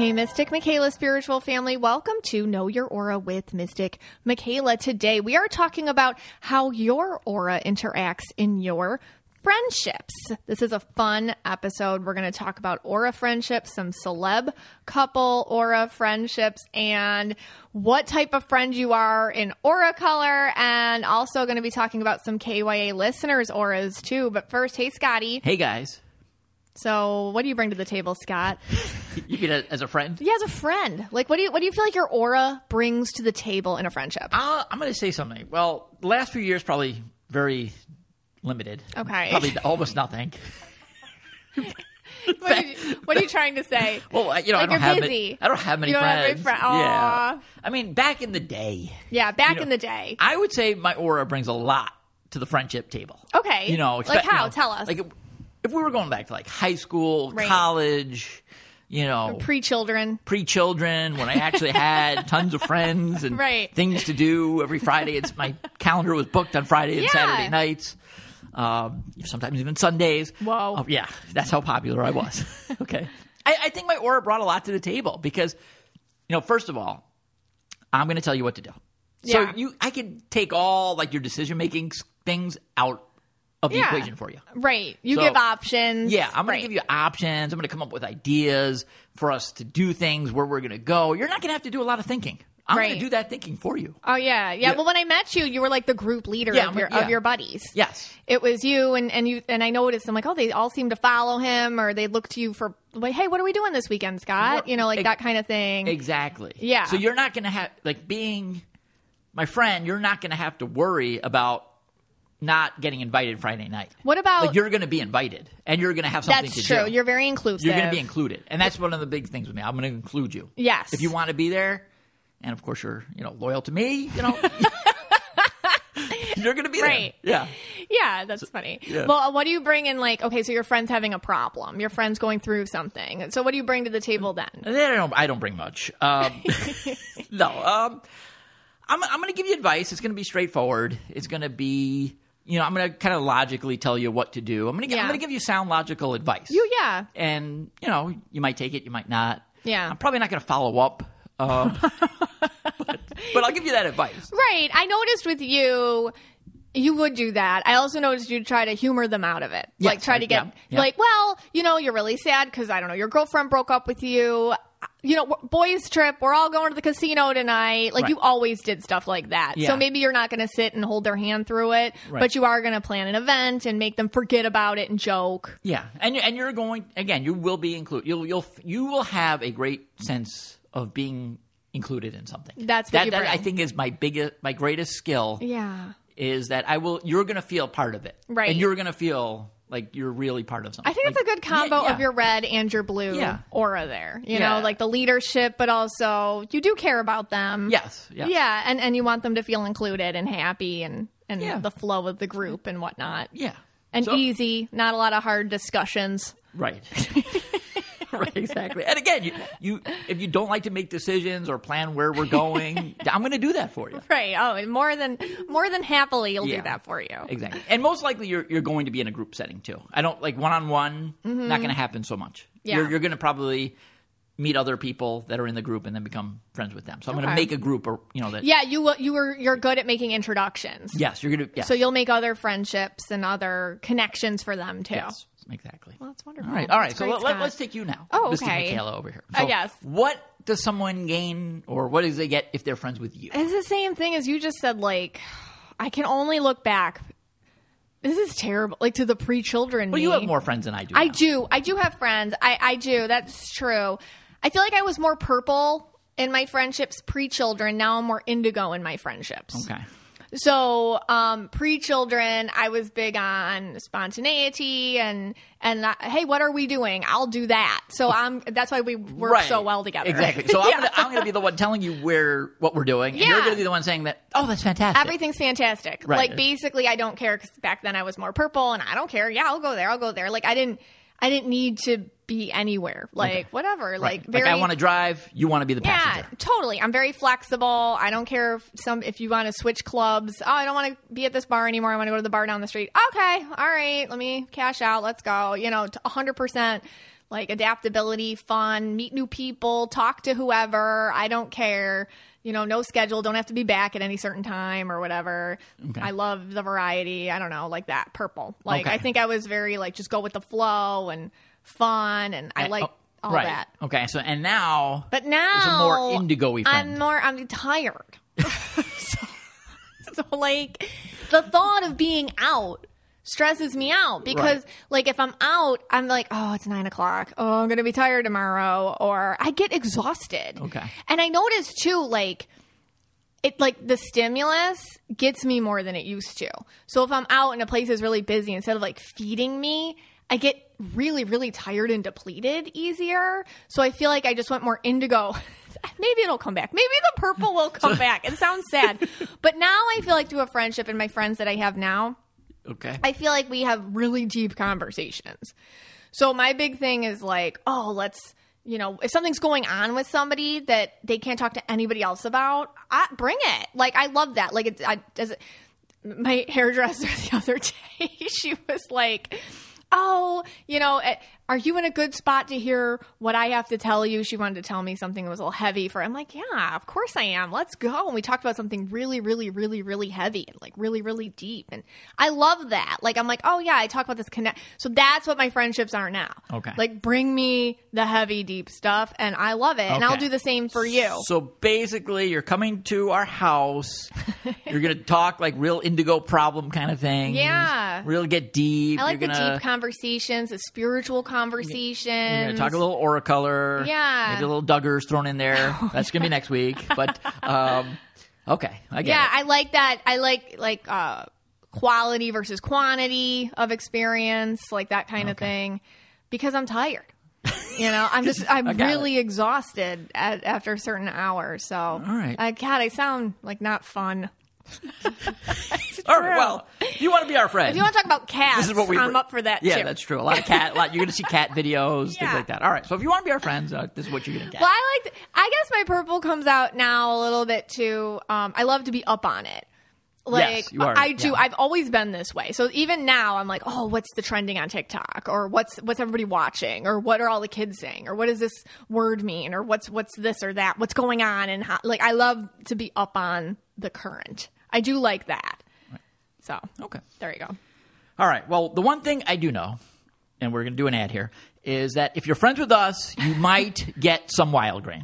Hey, Mystic Michaela spiritual family. Welcome to Know Your Aura with Mystic Michaela. Today, we are talking about how your aura interacts in your friendships. This is a fun episode. We're going to talk about aura friendships, some celeb couple aura friendships, and what type of friend you are in aura color, and also going to be talking about some KYA listeners' auras too. But first, hey, Scotty. Hey, guys. So what do you bring to the table, Scott? You mean as a friend? Yeah, as a friend. Like, what do you feel like your aura brings to the table in a friendship? I'm going to say something. Well, the last few years, probably very limited. Okay. Probably almost nothing. What are you trying to say? Well, like I don't have busy. I don't have many you don't friends. Have any Yeah. I mean, back in the day. Yeah, back in the day. I would say my aura brings a lot to the friendship table. Okay. Like how? Tell us. Like if we were going back to like high school, right. College, pre-children, when I actually had tons of friends and right. things to do every Friday. My calendar was booked on Friday and Saturday nights. Sometimes even Sundays. Whoa. Yeah, that's how popular I was. Okay. I think my aura brought a lot to the table because, first of all, I'm going to tell you what to do. Yeah. So I could take all like your decision-making things out of the equation for you. Right. You give options. Yeah, I'm going to give you options. I'm going to come up with ideas for us to do things, where we're going to go. You're not going to have to do a lot of thinking. I'm going to do that thinking for you. Oh, yeah. Well, when I met you, you were like the group leader of your buddies. Yes. It was you and I noticed, I'm like, oh, they all seem to follow him, or they look to you for, like, hey, what are we doing this weekend, Scott? That kind of thing. Exactly. Yeah. So you're not going to have, like, being my friend, you're not going to have to worry about not getting invited Friday night. What about... Like, you're going to be invited, and you're going to have something to do. That's true. You're very inclusive. You're going to be included. And that's one of the big things with me. I'm going to include you. Yes. If you want to be there, and of course you're, loyal to me, you're going to be right. there. Yeah. Yeah, that's funny. Yeah. Well, what do you bring in, like, okay, so your friend's having a problem. Your friend's going through something. So what do you bring to the table then? I don't bring much. No. I'm going to give you advice. It's going to be straightforward. It's going to be... I'm going to kind of logically tell you what to do. I'm going to give you sound logical advice. And, you might take it, you might not. Yeah. I'm probably not going to follow up. But I'll give you that advice. Right. I noticed with you, you would do that. I also noticed you'd try to humor them out of it. Yes, like try to get, like, well, you're really sad because, I don't know, your girlfriend broke up with you. Boys trip, we're all going to the casino tonight. Like, you always did stuff like that. Yeah. So maybe you're not going to sit and hold their hand through it, but you are going to plan an event and make them forget about it and joke. Yeah. And you're going, again, you will be included. You will have a great sense of being included in something. That's what you bring. That I think is my greatest skill. Yeah. Is that you're going to feel part of it. Right. And you're going to feel like you're really part of something. I think it's a good combo of your red and your blue aura there. You know, like the leadership, but also you do care about them. Yes. Yeah, and you want them to feel included and happy and the flow of the group and whatnot. Yeah. And easy, not a lot of hard discussions. Right. Right, exactly. And again, you if you don't like to make decisions or plan where we're going, I'm going to do that for you. Right. Oh, and more than happily, you'll do that for you. Exactly. And most likely, you're going to be in a group setting too. I don't like one-on-one. Not going to happen so much. Yeah. You're going to probably meet other people that are in the group and then become friends with them. So I'm going to make a group, or that. Yeah, you're good at making introductions. Yes, you're going to. Yes. So you'll make other friendships and other connections for them too. Yes. Exactly. Well, that's wonderful. All right. That's So great, let's take you now. Oh, Mystic okay. Michaela over here. So yes. What does someone gain, or what does they get if they're friends with you? It's the same thing as you just said. Like, I can only look back. This is terrible. Like, to the pre-children. Well, you have more friends than I do. I do have friends. I do. That's true. I feel like I was more purple in my friendships pre-children. Now I'm more indigo in my friendships. Okay. So, pre-children, I was big on spontaneity and hey, what are we doing? I'll do that. So that's why we work so well together. Exactly. So I'm gonna be the one telling you what we're doing, and you're gonna be the one saying that. Oh, that's fantastic. Everything's fantastic. Right. Like, basically, I don't care because back then I was more purple, and I don't care. Yeah, I'll go there. Like, I didn't need to be anywhere. Like, whatever. Right. Like, I want to drive. You want to be the passenger. Yeah, totally. I'm very flexible. I don't care if you want to switch clubs. Oh, I don't want to be at this bar anymore. I want to go to the bar down the street. Okay. All right. Let me cash out. Let's go. 100% Like adaptability, fun, meet new people, talk to whoever. I don't care. No schedule. Don't have to be back at any certain time or whatever. Okay. I love the variety. I don't know, like that. Purple. Like, okay. I think I was very like, just go with the flow and fun. And I like all right. that. Okay. So, and now. But now. It's a more indigo-y friend. I'm tired. so like, the thought of being out stresses me out because like if I'm out, I'm like, oh, it's 9 o'clock. Oh, I'm going to be tired tomorrow. Or I get exhausted. Okay. And I noticed too, like the stimulus gets me more than it used to. So if I'm out and a place is really busy, instead of like feeding me, I get really, really tired and depleted easier. So I feel like I just went more indigo. Maybe it'll come back. Maybe the purple will come back. It sounds sad. But now I feel like through a friendship and my friends that I have now, okay, I feel like we have really deep conversations. So my big thing is like, oh, let's, if something's going on with somebody that they can't talk to anybody else about, bring it. Like, I love that. Like, my hairdresser the other day, she was like, oh, are you in a good spot to hear what I have to tell you? She wanted to tell me something that was a little heavy for her. I'm like, yeah, of course I am. Let's go. And we talked about something really, really, really, really heavy and like really, really deep. And I love that. Like, I'm like, oh yeah, I talk about this connect. So that's what my friendships are now. Okay. Like, bring me the heavy, deep stuff. And I love it. Okay. And I'll do the same for you. So basically you're coming to our house. You're going to talk like real indigo problem kind of thing. Yeah. Real get deep. I like the deep conversations, the spiritual conversations. You're going to talk a little aura color. Yeah. Maybe a little Duggars thrown in there. That's going to be next week. But, okay. I get it. Yeah, I like that. I like quality versus quantity of experience, like that kind of thing, because I'm tired. I'm really exhausted after certain hours. So, all right. God, I sound like not fun. All right, well, if you want to be our friend, if you want to talk about cats, I'm up for that too. Yeah, that's true. A lot of cat. You're going to see cat videos, things like that. All right, so if you want to be our friends, this is what you're going to get. Well, I guess my purple comes out now a little bit too. I love to be up on it. Like, yes, you are. I do. Yeah. I've always been this way. So even now, I'm like, oh, what's the trending on TikTok, or what's everybody watching, or what are all the kids saying, or what does this word mean, or what's this or that, what's going on, and how, like, I love to be up on the current. I do like that. Right. So, okay. There you go. All right. Well, the one thing I do know, and we're going to do an ad here, is that if you're friends with us, you might get some wild grain.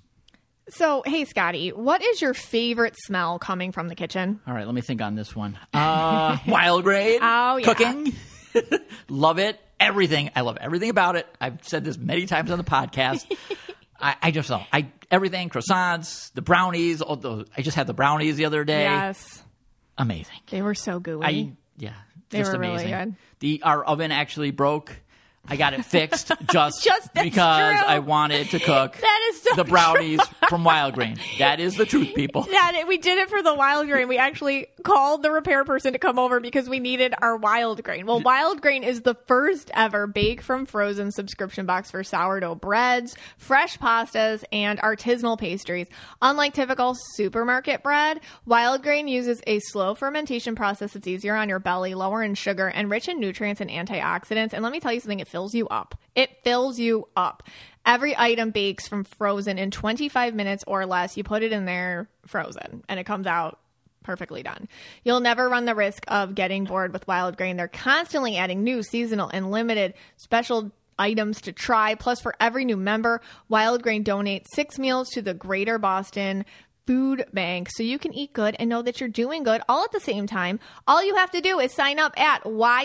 So, hey, Scotty, what is your favorite smell coming from the kitchen? All right. Let me think on this one. Wild grain. Oh, yeah. Cooking. Love it. Everything. I love everything about it. I've said this many times on the podcast. I just know. Everything, croissants, the brownies. I just had the brownies the other day. Yes. Amazing. They were so gooey. They were amazing. Really good. Our oven actually broke. I got it fixed just because true. I wanted to cook that is so the brownies true. from Wild Grain. That is the truth, people. We did it for the Wild Grain. We actually called the repair person to come over because we needed our Wild Grain. Well, Wild Grain is the first ever bake from frozen subscription box for sourdough breads, fresh pastas, and artisanal pastries. Unlike typical supermarket bread, Wild Grain uses a slow fermentation process that's easier on your belly, lower in sugar, and rich in nutrients and antioxidants. And let me tell you something, it fills you up. It fills you up. Every item bakes from frozen in 25 minutes or less. You put it in there frozen and it comes out perfectly done. You'll never run the risk of getting bored with Wild Grain. They're constantly adding new, seasonal, and limited special items to try. Plus, for every new member, Wild Grain donates 6 meals to the Greater Boston Food Bank, so you can eat good and know that you're doing good all at the same time. All you have to do is sign up at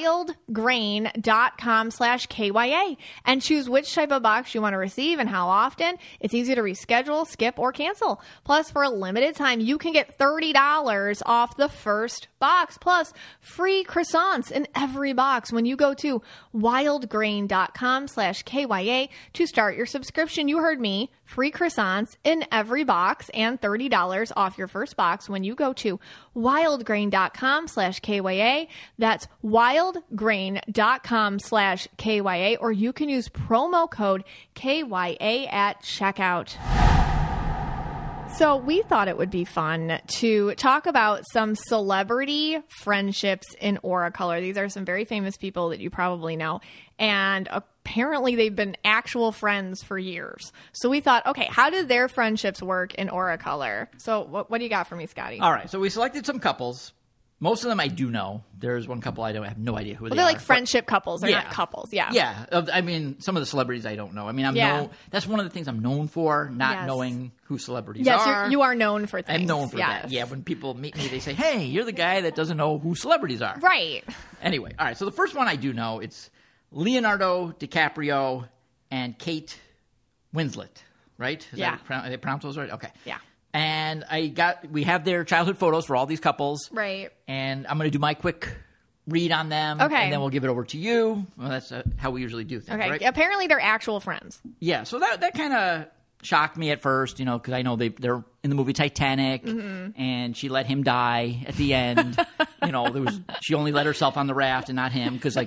wildgrain.com/KYA and choose which type of box you want to receive and how often. It's easy to reschedule, skip, or cancel. Plus, for a limited time, you can get $30 off the first box, plus free croissants in every box when you go to wildgrain.com/KYA to start your subscription. You heard me. Free croissants in every box and $30 off your first box when you go to wildgrain.com/KYA. That's wildgrain.com/KYA, or you can use promo code KYA at checkout. So we thought it would be fun to talk about some celebrity friendships in Aura Color. These are some very famous people that you probably know. And apparently they've been actual friends for years. So we thought, okay, how did their friendships work in Aura Color? So what do you got for me, Scotty? All right. So we selected some couples. Most of them I do know. There's one couple I have no idea who they are. They're like friendship couples. They're not couples. Yeah. Yeah. I mean, some of the celebrities I don't know. I mean, that's one of the things I'm known for, not knowing who celebrities are. Yes, you are known for things. I'm known for that. Yeah. When people meet me, they say, hey, you're the guy that doesn't know who celebrities are. Right. Anyway. All right. So the first one I do know, it's Leonardo DiCaprio and Kate Winslet. Right? Are they pronounce those right? Okay. Yeah. And we have their childhood photos for all these couples. Right. And I'm going to do my quick read on them. Okay. And then we'll give it over to you. Well, that's how we usually do things, okay. Right? Apparently they're actual friends. Yeah. So that kind of shocked me at first, because I know they're in the movie Titanic, and she let him die at the end. She only let herself on the raft and not him because, so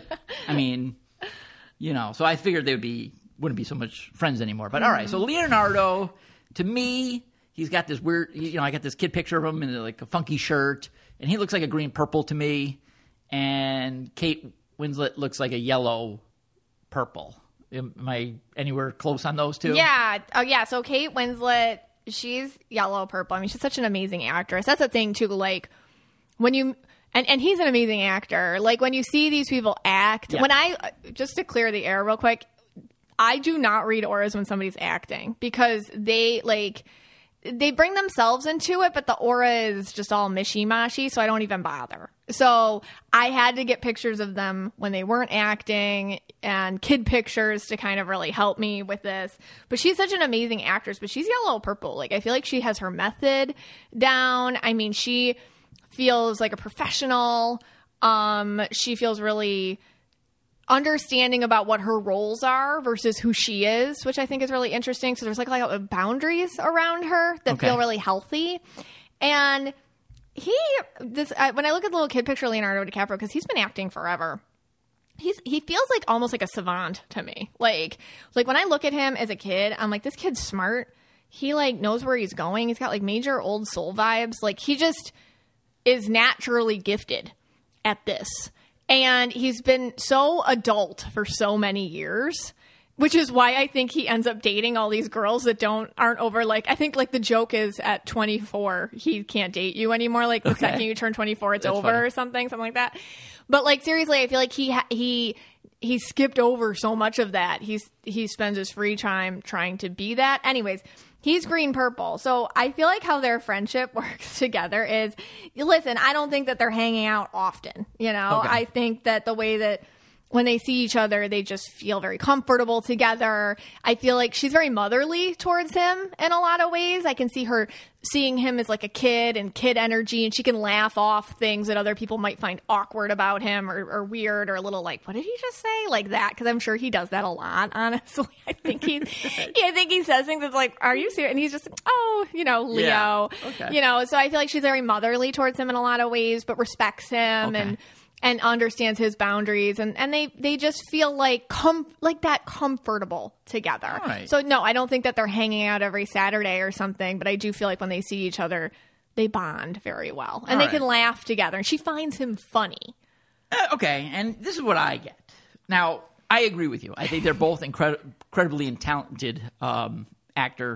I figured they wouldn't be so much friends anymore. But all right. So Leonardo, to me, he's got this weird, I got this kid picture of him in like a funky shirt, and he looks like a green purple to me. And Kate Winslet looks like a yellow purple. Am I anywhere close on those two? Yeah. Oh, yeah. So Kate Winslet, she's yellow purple. I mean, she's such an amazing actress. That's the thing too. Like when you, and he's an amazing actor. Like when you see these people act, just to clear the air real quick, I do not read auras when somebody's acting because they bring themselves into it, but the aura is just all mishy-mashy, so I don't even bother. So I had to get pictures of them when they weren't acting and kid pictures to kind of really help me with this. But she's such an amazing actress, but she's yellow-purple. Like, I feel like she has her method down. I mean, she feels like a professional. She feels really understanding about what her roles are versus who she is, which I think is really interesting. So there's like boundaries around her that feel really healthy. And when I look at the little kid picture of Leonardo DiCaprio, because he's been acting forever, he feels like almost like a savant to me. Like when I look at him as a kid, I'm like, this kid's smart. He knows where he's going. He's got major old soul vibes. Like he just is naturally gifted at this. And he's been so adult for so many years, which is why I think he ends up dating all these girls that aren't over. I think the joke is at 24, he can't date you anymore. The second you turn 24, it's over funny. Or something like that. But seriously, I feel like he skipped over so much of that. He spends his free time trying to be that. Anyways, he's green purple. So I feel like how their friendship works together is, listen, I don't think that they're hanging out often. I think that the way that when they see each other, they just feel very comfortable together. I feel like she's very motherly towards him in a lot of ways. I can see her seeing him as like a kid and kid energy, and she can laugh off things that other people might find awkward about him or weird or a little like, what did he just say? Like that. Because I'm sure he does that a lot, honestly. I think he says things that's like, are you serious? And he's just, Leo. Yeah. Okay. So I feel like she's very motherly towards him in a lot of ways, but respects him and understands his boundaries, and they just feel like that comfortable together. Right. So no, I don't think that they're hanging out every Saturday or something, but I do feel like when they see each other, they bond very well, and they can laugh together. And she finds him funny. Okay, and this is what I get. Now, I agree with you. I think they're both incredibly talented actress.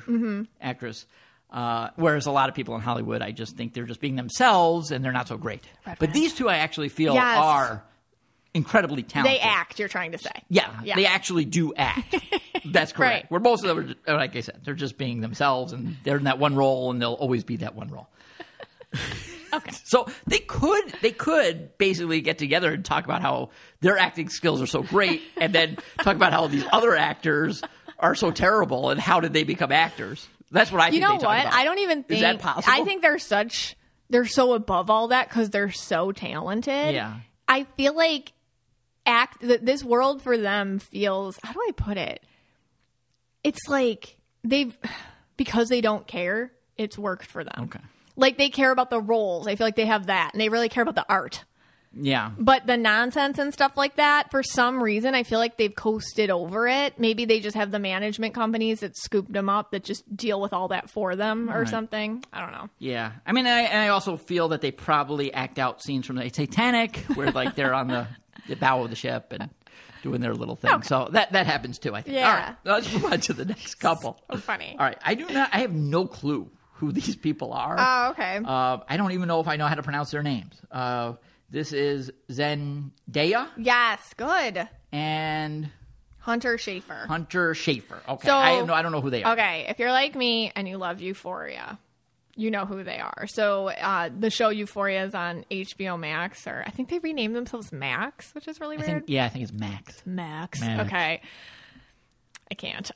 Whereas a lot of people in Hollywood, I just think they're just being themselves and they're not so great. But these two I actually feel are incredibly talented. They act, you're trying to say. Yeah. They actually do act. That's correct. Right. Where most of them are, like I said, they're just being themselves and they're in that one role and they'll always be that one role. Okay. So they could basically get together and talk about how their acting skills are so great and then talk about how these other actors are so terrible and how did they become actors. That's what I think. You know they talk what? about. I don't even think. Is that possible? I think they're so above all that because they're so talented. Yeah. I feel like this world for them feels. How do I put it? It's like because they don't care. It's worked for them. Okay. Like they care about the roles. I feel like they have that, and they really care about the art. Yeah. But the nonsense and stuff like that, for some reason, I feel like they've coasted over it. Maybe they just have the management companies that scooped them up that just deal with all that for them or something. I don't know. Yeah. I mean, I also feel that they probably act out scenes from the Titanic where like they're on the bow of the ship and doing their little thing. Okay. So that happens too, I think. Yeah. All right. Let's move on to the next couple. So funny. All right. I have no clue who these people are. Oh, okay. I don't even know if I know how to pronounce their names. This is Zendaya. Yes, good. And Hunter Schafer. Okay. So, I don't know who they are. Okay. If you're like me and you love Euphoria, you know who they are. So the show Euphoria is on HBO Max, or I think they renamed themselves Max, which is really weird. I think it's Max. Max. Okay. I can't.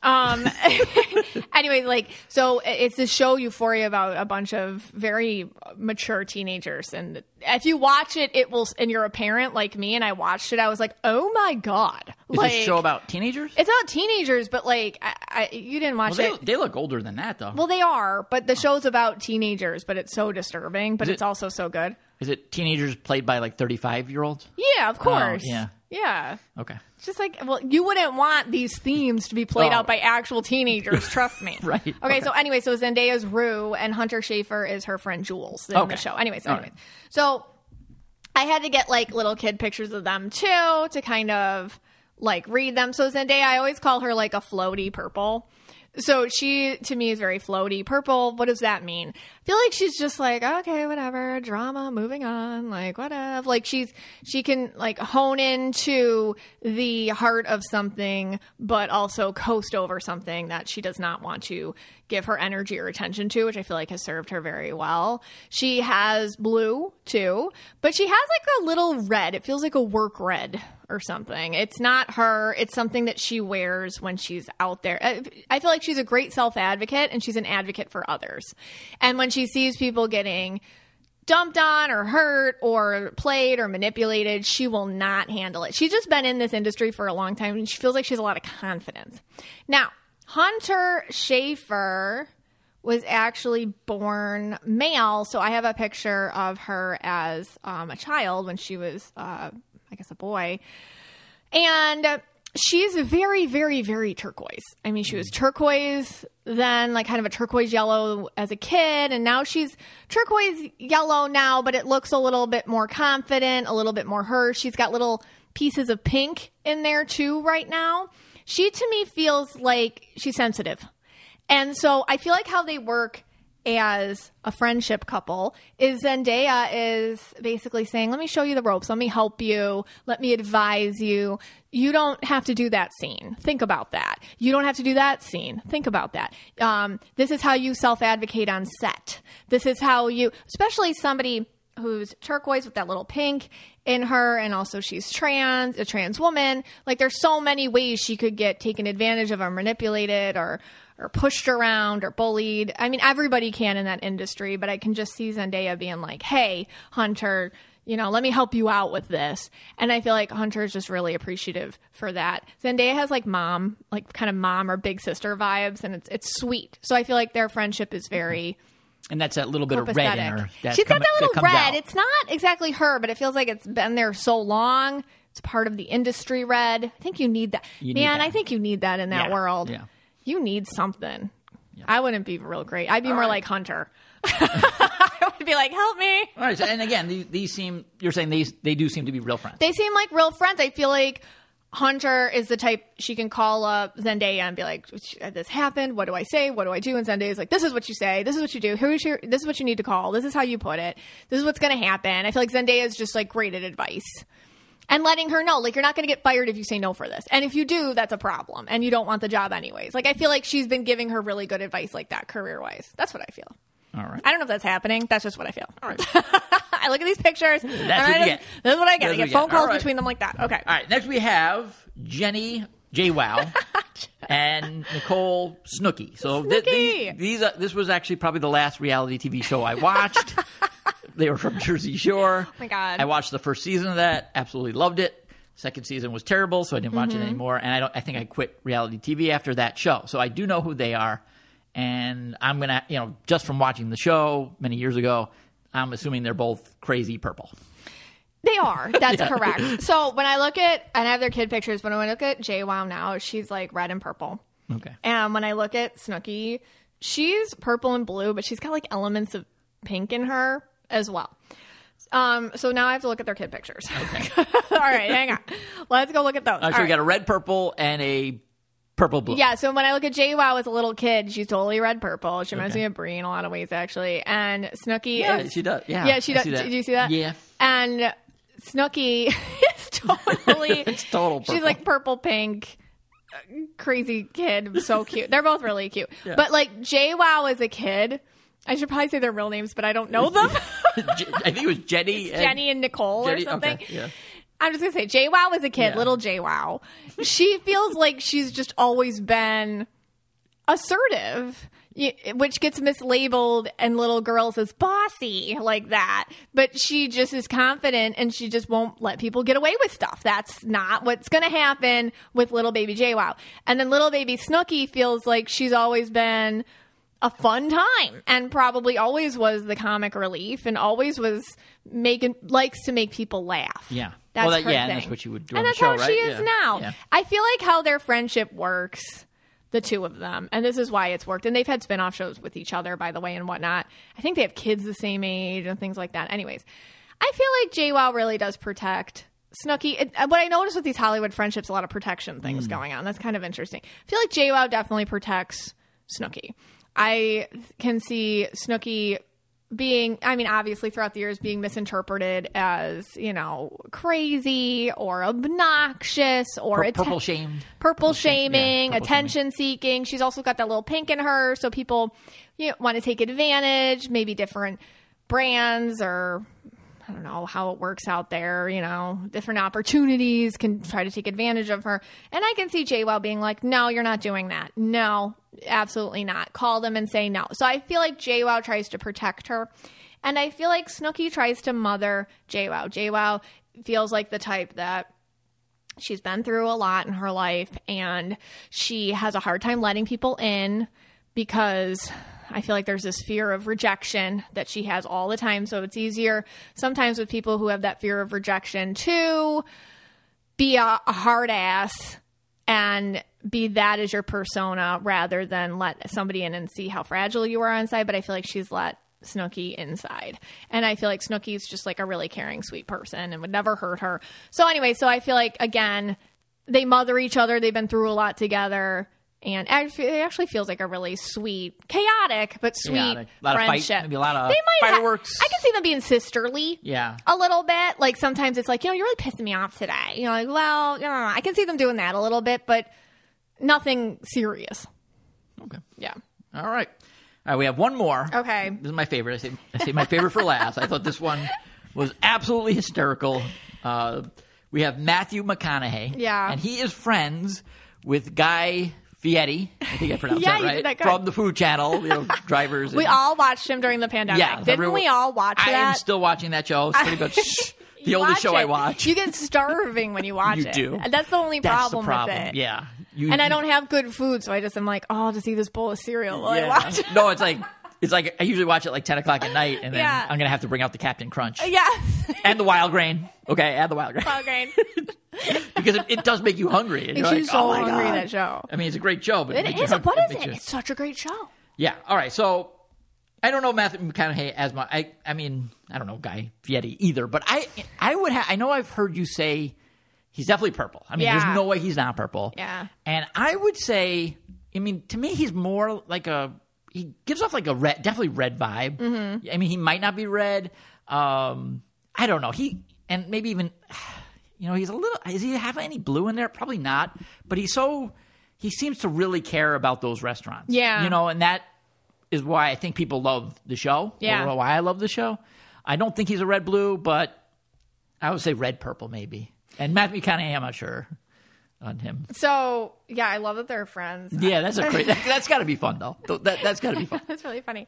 Anyway, so it's a show Euphoria about a bunch of very mature teenagers. And if you watch it, and you're a parent like me, and I watched it, I was like, oh my God. Is this a show about teenagers? It's about teenagers, but you didn't watch it. They look older than that, though. Well, they are, but the show's about teenagers, but it's so disturbing, but it's also so good. Is it teenagers played by 35-year-olds? Yeah, of course. Oh, yeah. Yeah. Okay. It's just you wouldn't want these themes to be played out by actual teenagers, trust me. Right. Okay, so anyway, so Zendaya's Rue and Hunter Schafer is her friend Jules in the show. Anyways. Right. So I had to get little kid pictures of them too to kind of read them. So Zendaya, I always call her a floaty purple. So she, to me, is very floaty. Purple, what does that mean? I feel like she's just okay, whatever, drama, moving on, whatever. She can hone into the heart of something, but also coast over something that she does not want to give her energy or attention to, which I feel like has served her very well. She has blue, too, but she has a little red. It feels like a work red or something. It's not her. It's something that she wears when she's out there. I feel like she's a great self-advocate, and she's an advocate for others. And when she sees people getting dumped on or hurt or played or manipulated, she will not handle it. She's just been in this industry for a long time, and she feels like she has a lot of confidence. Now, Hunter Schafer was actually born male, so I have a picture of her as a child when she was, I guess, a boy. And she's very, very, very turquoise. I mean, she was turquoise then, kind of a turquoise yellow as a kid, and now she's turquoise yellow now, but it looks a little bit more confident, a little bit more her. She's got little pieces of pink in there too right now. She, to me, feels like she's sensitive. And so I feel like how they work as a friendship couple is Zendaya is basically saying, let me show you the ropes. Let me help you. Let me advise you. You don't have to do that scene. Think about that. You don't have to do that scene. Think about that. This is how you self-advocate on set. This is how you, especially somebody who's turquoise with that little pink in her, and also she's a trans woman. There's so many ways she could get taken advantage of or manipulated or pushed around or bullied. I mean, everybody can in that industry, but I can just see Zendaya being hey, Hunter, let me help you out with this. And I feel like Hunter is just really appreciative for that. Zendaya has mom, kind of mom or big sister vibes, and it's sweet. So I feel like their friendship is very... And that's that little bit of red in her. She's got that little red. Out. It's not exactly her, but it feels like it's been there so long. It's part of the industry red. I think you need that. I think you need that in that world. Yeah. You need something. Yeah. I wouldn't be real great. I'd be more like Hunter. I would be help me. All right. So, and again, you're saying they do seem to be real friends. They seem like real friends. I feel like Hunter is the type she can call up Zendaya and be like, this happened. What do I say? What do I do? And Zendaya's like, this is what you say. This is what you do. This is what you need to call. This is how you put it. This is what's going to happen. I feel like Zendaya is just great at advice and letting her know, you're not going to get fired if you say no for this. And if you do, that's a problem. And you don't want the job anyways. I feel like she's been giving her really good advice like that career-wise. That's what I feel. All right. I don't know if that's happening. That's just what I feel. All right. I look at these pictures. That's what you get. This is what I get. I get phone calls between them like that. Okay. All right. Next we have Jenny JWoww and Nicole Snooki. So this was actually probably the last reality TV show I watched. They were from Jersey Shore. Oh my God. I watched the first season of that. Absolutely loved it. Second season was terrible, so I didn't watch it anymore. And I think I quit reality TV after that show. So I do know who they are. And I'm going to, just from watching the show many years ago, I'm assuming they're both crazy purple. They are. That's correct. So when I look at, and I have their kid pictures, but when I look at JWoww now, she's like red and purple. Okay. And when I look at Snooki, she's purple and blue, but she's got like elements of pink in her as well. So now I have to look at their kid pictures. Okay. All right, hang on. Let's go look at those. So we got a red, purple, and a purple, blue. Yeah, so when I look at JWoww as a little kid, she's totally red, purple. She reminds me of Brie in a lot of ways, actually. And Snooki is... she does. Yeah, she does. Did you see that? Yeah. And Snooki is totally... It's total purple. She's like purple, pink... crazy kid, so cute. They're both really cute. Yeah. But like JWoww as a kid, I should probably say their real names, but I don't know them. I think it was Jenny. Jenny and Nicole or something. Okay, yeah. I'm just gonna say JWoww as a kid, little JWoww. She feels like she's just always been assertive, which gets mislabeled and little girls as bossy like that. But she just is confident and she just won't let people get away with stuff. That's not what's going to happen with little baby JWoww. And then little baby Snooki feels like she's always been a fun time and probably always was the comic relief and always was likes to make people laugh. Yeah. That's her thing. And that's what you would do and on that's the show, how she is now. Yeah. I feel like how their friendship works, the two of them, and this is why it's worked. And they've had spinoff shows with each other, by the way, and whatnot. I think they have kids the same age and things like that. Anyways, I feel like JWoww really does protect Snooki. What I notice with these Hollywood friendships, a lot of protection things going on. That's kind of interesting. I feel like JWoww definitely protects Snooki. I can see Snooki being, I mean, obviously throughout the years being misinterpreted as, crazy or obnoxious or purple shamed. Purple shaming, attention seeking. She's also got that little pink in her, so people want to take advantage, maybe different brands or I don't know how it works out there, different opportunities can try to take advantage of her. And I can see JWoww being like, no, you're not doing that. No, absolutely not. Call them and say no. So I feel like JWoww tries to protect her. And I feel like Snooki tries to mother JWoww. JWoww feels like the type that she's been through a lot in her life and she has a hard time letting people in because I feel like there's this fear of rejection that she has all the time. So it's easier sometimes with people who have that fear of rejection to be a hard ass and be that as your persona rather than let somebody in and see how fragile you are inside. But I feel like she's let Snooki inside. And I feel like Snooki's just like a really caring, sweet person and would never hurt her. So anyway, so I feel like, again, they mother each other. They've been through a lot together. And it actually feels like a really sweet, chaotic, but sweet a lot friendship. Of fight, maybe a lot of fireworks. I can see them being sisterly. Yeah. A little bit. Like sometimes it's like, you're really pissing me off today. I can see them doing that a little bit, but nothing serious. Okay. Yeah. All right. We have one more. Okay. This is my favorite. I say my favorite for last. I thought this one was absolutely hysterical. We have Matthew McConaughey. Yeah. And he is friends with Guy Fieri. I think I pronounced that right. That From the Food Channel, Drivers. We all watched him during the pandemic. Yeah, Didn't we all watch that? I am still watching that show. It's pretty much the only show I watch. You get starving when you watch it. You do. And that's the only problem with it. Yeah. And I don't have good food, so I just am like, I'll just eat this bowl of cereal while I watch it. No, it's like I usually watch it like 10 o'clock at night, and then I'm going to have to bring out the Captain Crunch. Yeah. And the Wild Grain. Okay, add the Wild Grain. Wild Grain. Because it does make you hungry. And you're like, so hungry, that show. I mean, it's a great show. But what is it? It's such a great show. Yeah. All right. So I don't know Matthew McConaughey as much. I mean, I don't know Guy Fieri either. But I know I've heard you say he's definitely purple. I mean, there's no way he's not purple. Yeah. And I would say, I mean, to me, he's more like he gives off like a red, definitely red vibe. Mm-hmm. I mean, he might not be red. I don't know. And maybe even, he's a little, does he have any blue in there? Probably not. But he seems to really care about those restaurants. Yeah. And that is why I think people love the show. Yeah. Or why I love the show. I don't think he's a red blue, but I would say red purple maybe. And Matthew McConaughey, I'm not sure on him. So, yeah, I love that they're friends. Yeah, that's got to be fun, though. That's got to be fun. That's really funny.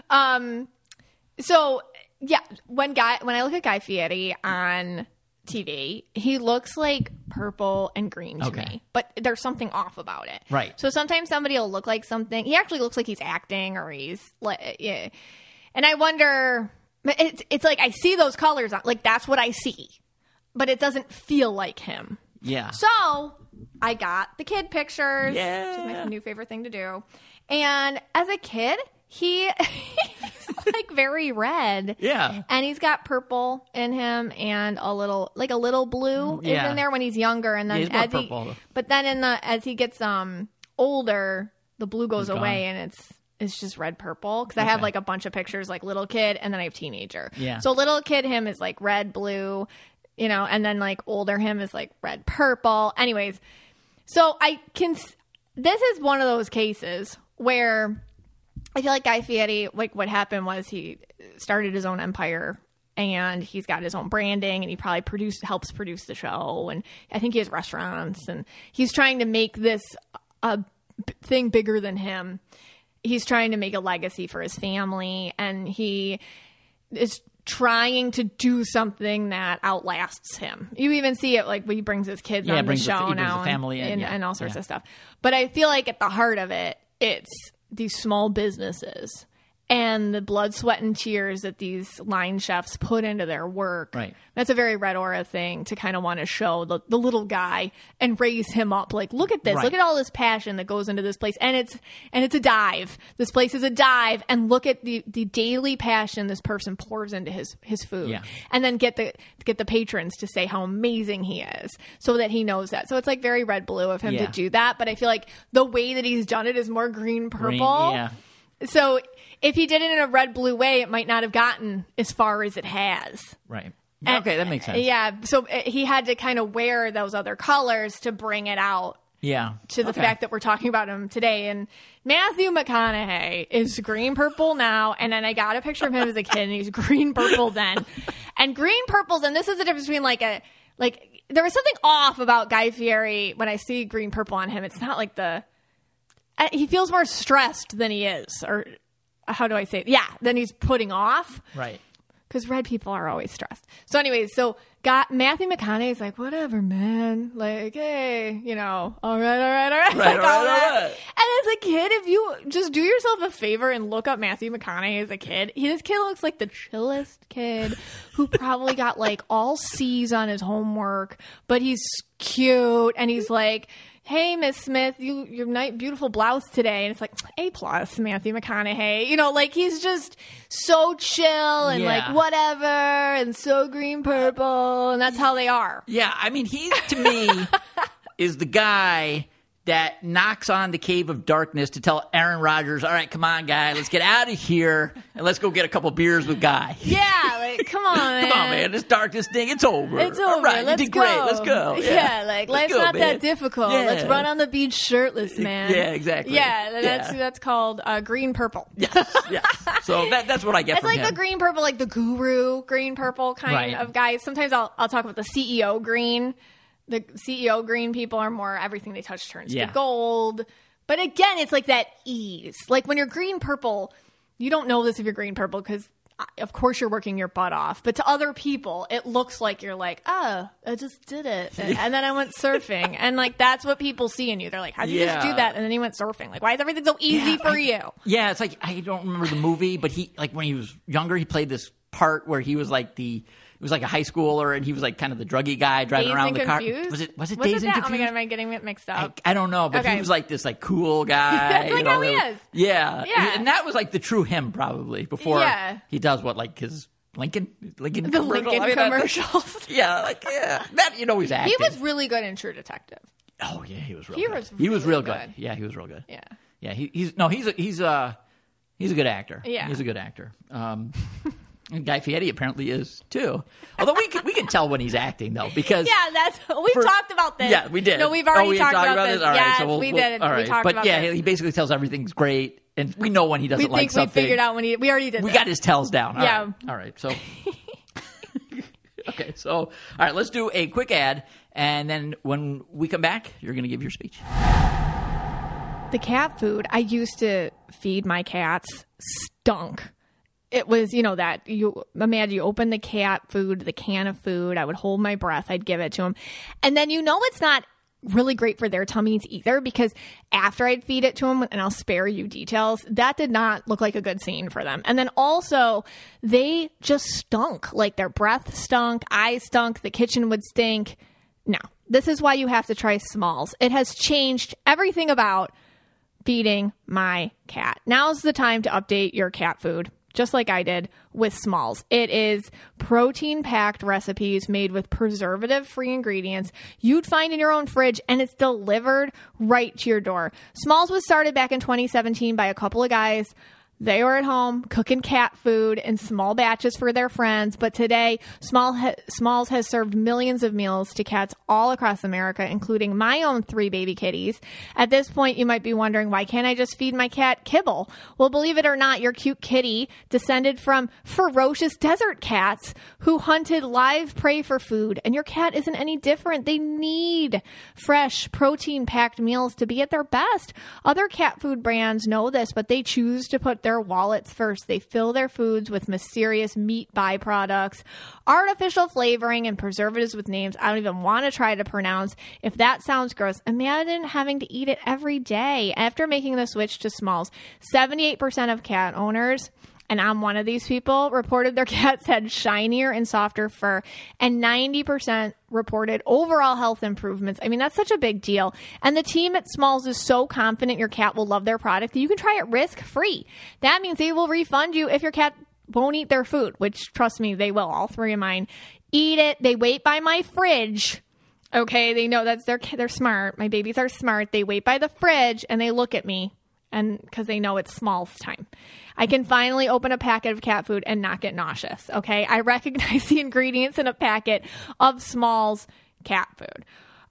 So, yeah, when I look at Guy Fieri on TV, he looks like purple and green to me. But there's something off about it. Right. So sometimes somebody will look like something. He actually looks like he's acting or he's like, yeah. And I wonder, it's like I see those colors, like that's what I see. but it doesn't feel like him. Yeah. So I got the kid pictures. Yeah. Which is my new favorite thing to do. And as a kid, he's like very red. Yeah. And he's got purple in him and a little blue is in there when he's younger. And then but then as he gets older, the blue goes away and it's just red purple. Because I have like a bunch of pictures, like little kid, and then I have teenager. Yeah. So little kid him is like red, blue, and then like older him is like red, purple. Anyways, so this is one of those cases where I feel like Guy Fieri, like what happened was he started his own empire and he's got his own branding and he probably helps produce the show. And I think he has restaurants and he's trying to make this a thing bigger than him. He's trying to make a legacy for his family and he is trying to do something that outlasts him. You even see it like when he brings his kids on the show now and all sorts of stuff. But I feel like at the heart of it, it's these small businesses and the blood, sweat, and tears that these line chefs put into their work. Right. That's a very Red Aura thing to kind of want to show the little guy and raise him up. Like, look at this. Right. Look at all this passion that goes into this place. And it's a dive. This place is a dive. And look at the daily passion this person pours into his food. Yeah. And then get the patrons to say how amazing he is so that he knows that. So it's like very red blue of him to do that. But I feel like the way that he's done it is more green purple. Yeah. So if he did it in a red blue way, it might not have gotten as far as it has. Right. Okay, that makes sense. Yeah. So he had to kind of wear those other colors to bring it out. Yeah. To the fact that we're talking about him today. And Matthew McConaughey is green purple now. And then I got a picture of him as a kid and he's green purple then. And green purples, and this is the difference between there was something off about Guy Fieri when I see green purple on him. It's not like he feels more stressed than he is, or how do I say it? Yeah, than he's putting off. Right. Because red people are always stressed. So anyways, Matthew McConaughey is like, whatever, man. Like, hey, all right. And as a kid, if you just do yourself a favor and look up Matthew McConaughey as a kid, this kid looks like the chillest kid who probably got like all C's on his homework, but he's cute and he's like, hey, Miss Smith, your beautiful blouse today. And it's like, A+, Matthew McConaughey. Like he's just so chill and like whatever and so green purple. And that's how they are. Yeah. I mean, he, to me, is the guy that knocks on the Cave of Darkness to tell Aaron Rodgers, all right, come on, guy, let's get out of here and let's go get a couple beers with Guy. Yeah, like, come on, man. Come on, man. This darkness thing, it's over. It's over. All right, let's you did go. Great. Let's go. Yeah, like, life's not that difficult. Yeah. Let's run on the beach shirtless, man. Yeah, exactly. Yeah, that's called green purple. Yes. So that's what I get from him. It's like the green purple, like the guru green purple kind of guys. Sometimes I'll talk about the CEO green. The CEO green people are more everything they touch turns to gold. But again, it's like that ease. Like when you're green purple, you don't know this if you're green purple because, of course, you're working your butt off. But to other people, it looks like you're like, oh, I just did it. And then I went surfing. And like that's what people see in you. They're like, how'd you just do that? And then he went surfing. Like, why is everything so easy for you? Yeah, it's like I don't remember the movie, but he like when he was younger, he played this part where he was like it was like a high schooler, and he was like kind of the druggy guy driving around the car. Was it Dazed and Confused? Oh my God, am I getting it mixed up? I don't know, but he was like this like cool guy. That's like how he is. Yeah, and that was like the true him probably before he does what like his Lincoln commercials. That he's acting. He was really good in True Detective. Oh yeah, he was real good. He was real good. Yeah, he was real good. Yeah. He's a good actor. Yeah, he's a good actor. And Guy Fieri apparently is too. Although we can tell when he's acting though, because we've talked about this. Yeah, we did. No, we've already talked about this. All right, yes, so we did. All right. We talked about this. He basically tells everything's great, and we know when he doesn't like something. We figured out when we already did. We got his tells down. All right. So okay. So all right, let's do a quick ad, and then when we come back, you're going to give your speech. The cat food I used to feed my cats stunk. It was, that you open the cat food, the can of food, I would hold my breath, I'd give it to him. And then it's not really great for their tummies either, because after I'd feed it to them, and I'll spare you details, that did not look like a good scene for them. And then also they just stunk. Like their breath stunk, I stunk, the kitchen would stink. No, this is why you have to try Smalls. It has changed everything about feeding my cat. Now's the time to update your cat food, just like I did with Smalls. It is protein-packed recipes made with preservative-free ingredients you'd find in your own fridge, and it's delivered right to your door. Smalls was started back in 2017 by a couple of guys. They were at home cooking cat food in small batches for their friends, but today Smalls has served millions of meals to cats all across America, including my own 3 baby kitties. At this point, you might be wondering, why can't I just feed my cat kibble? Well, believe it or not, your cute kitty descended from ferocious desert cats who hunted live prey for food, and your cat isn't any different. They need fresh, protein-packed meals to be at their best. Other cat food brands know this, but they choose to put their wallets first. They fill their foods with mysterious meat byproducts, artificial flavoring, and preservatives with names I don't even want to try to pronounce. If that sounds gross, imagine having to eat it every day. After making the switch to Smalls, 78% of cat owners, and I'm one of these people, reported their cats had shinier and softer fur, and 90% reported overall health improvements. I mean, that's such a big deal. And the team at Smalls is so confident your cat will love their product that you can try it risk-free. That means they will refund you if your cat won't eat their food, which, trust me, they will. All 3 of mine eat it. They wait by my fridge. Okay, they know they're smart. My babies are smart. They wait by the fridge and they look at me, and because they know it's Smalls time. I can finally open a packet of cat food and not get nauseous, okay? I recognize the ingredients in a packet of Smalls cat food.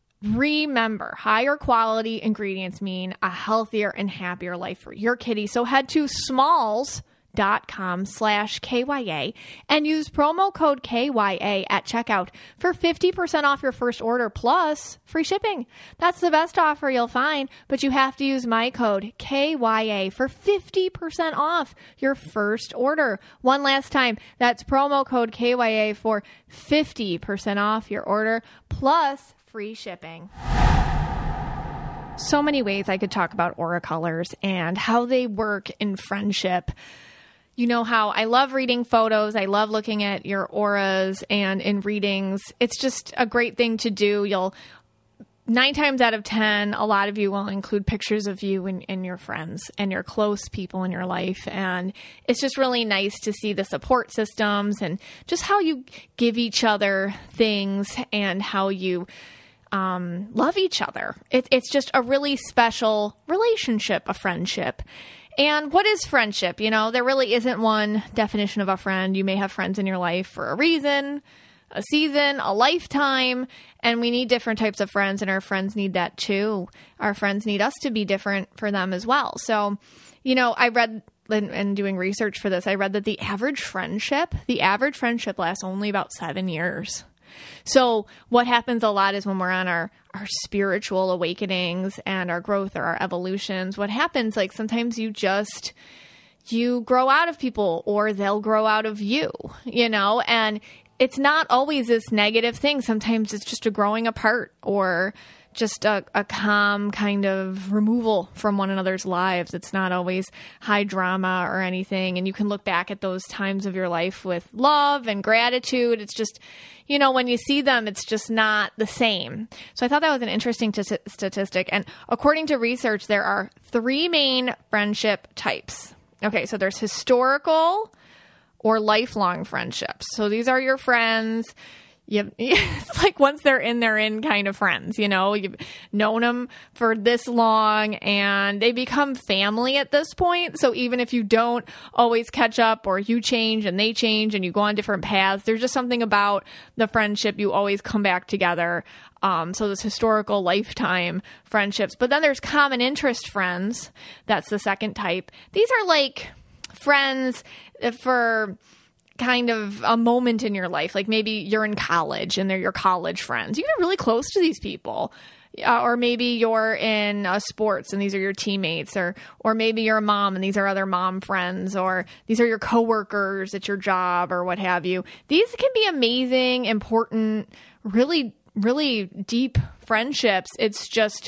Remember, higher quality ingredients mean a healthier and happier life for your kitty. So head to smalls.com/KYA and use promo code KYA at checkout for 50% off your first order plus free shipping. That's the best offer you'll find, but you have to use my code KYA for 50% off your first order. One last time, that's promo code KYA for 50% off your order plus free shipping. So many ways I could talk about aura colors and how they work in friendship. You know how I love reading photos. I love looking at your auras, and in readings, it's just a great thing to do. 9 times out of 10, a lot of you will include pictures of you and your friends and your close people in your life. And it's just really nice to see the support systems and just how you give each other things and how you love each other. It's just a really special relationship, a friendship. And what is friendship? You know, there really isn't one definition of a friend. You may have friends in your life for a reason, a season, a lifetime, and we need different types of friends, and our friends need that too. Our friends need us to be different for them as well. So, you know, I read, and doing research for this, I read that the average friendship lasts only about 7 years. So what happens a lot is when we're on our spiritual awakenings and our growth or our evolutions, what happens, like sometimes you grow out of people or they'll grow out of you, you know, and it's not always this negative thing. Sometimes it's just a growing apart or just a calm kind of removal from one another's lives. It's not always high drama or anything. And you can look back at those times of your life with love and gratitude. It's just, you know, when you see them, it's just not the same. So I thought that was an interesting statistic. And according to research, there are 3 main friendship types. Okay, so there's historical or lifelong friendships. So these are your friends. It's like once they're in kind of friends, you know, you've known them for this long and they become family at this point. So even if you don't always catch up or you change and they change and you go on different paths, there's just something about the friendship. You always come back together. So this historical lifetime friendships, but then there's common interest friends. That's the second type. These are like friends for kind of a moment in your life. Like maybe you're in college and they're your college friends. You get really close to these people. Or maybe you're in sports and these are your teammates, or maybe you're a mom and these are other mom friends, or these are your coworkers at your job or what have you. These can be amazing, important, really really deep friendships, it's just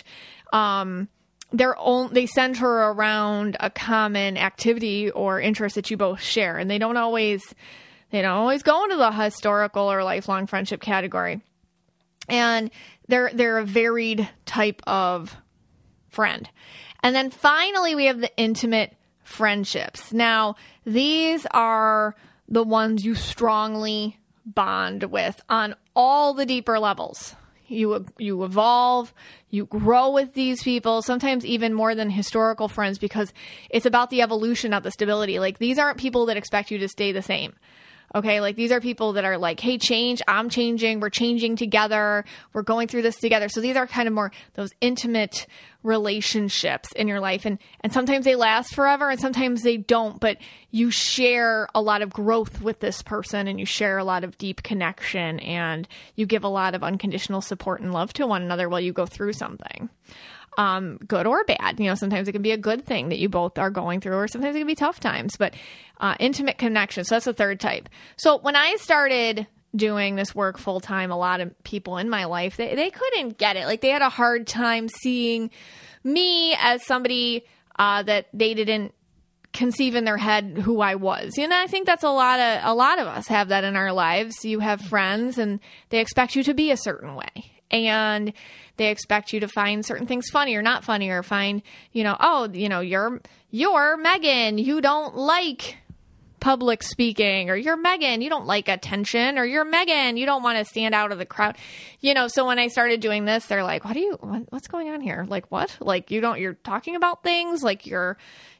they center around a common activity or interest that you both share, and they don't always go into the historical or lifelong friendship category. And they're a varied type of friend. And then finally, we have the intimate friendships. Now, these are the ones you strongly bond with on all the deeper levels. You evolve, you grow with these people, sometimes even more than historical friends, because it's about the evolution, not the stability. Like, these aren't people that expect you to stay the same. Okay, like these are people that are like, hey, change, I'm changing, we're changing together, we're going through this together. So these are kind of more those intimate relationships in your life. And sometimes they last forever and sometimes they don't, but you share a lot of growth with this person and you share a lot of deep connection and you give a lot of unconditional support and love to one another while you go through something. Good or bad. Sometimes it can be a good thing that you both are going through, or sometimes it can be tough times, but intimate connection. So that's the third type. So when I started doing this work full time, a lot of people in my life, they couldn't get it. Like, they had a hard time seeing me as somebody that they didn't conceive in their head who I was. I think that's a lot of us have that in our lives. You have friends and they expect you to be a certain way. And they expect you to find certain things funny or not funny, or find, you're Megan, you don't like public speaking, or you're Megan, you don't like attention, or you're Megan, you don't want to stand out of the crowd. So when I started doing this, they're like, what's going on here? Like, what? Like, you're talking about things like you're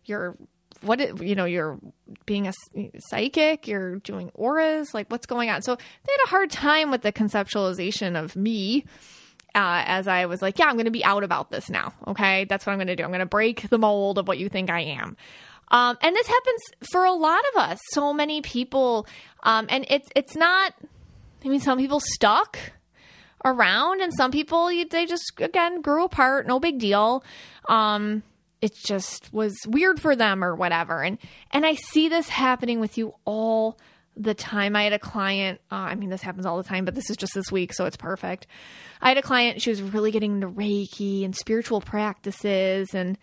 being a psychic, you're doing auras, like what's going on? So they had a hard time with the conceptualization of me as I was like, yeah, I'm going to be out about this now. Okay. That's what I'm going to do. I'm going to break the mold of what you think I am. And this happens for a lot of us, so many people. And it's not, some people stuck around and some people, they just, again, grew apart. No big deal. It just was weird for them or whatever. And I see this happening with you all the time. I had a client, this happens all the time, but this is just this week, so it's perfect. I had a client, she was really getting into Reiki and spiritual practices. And,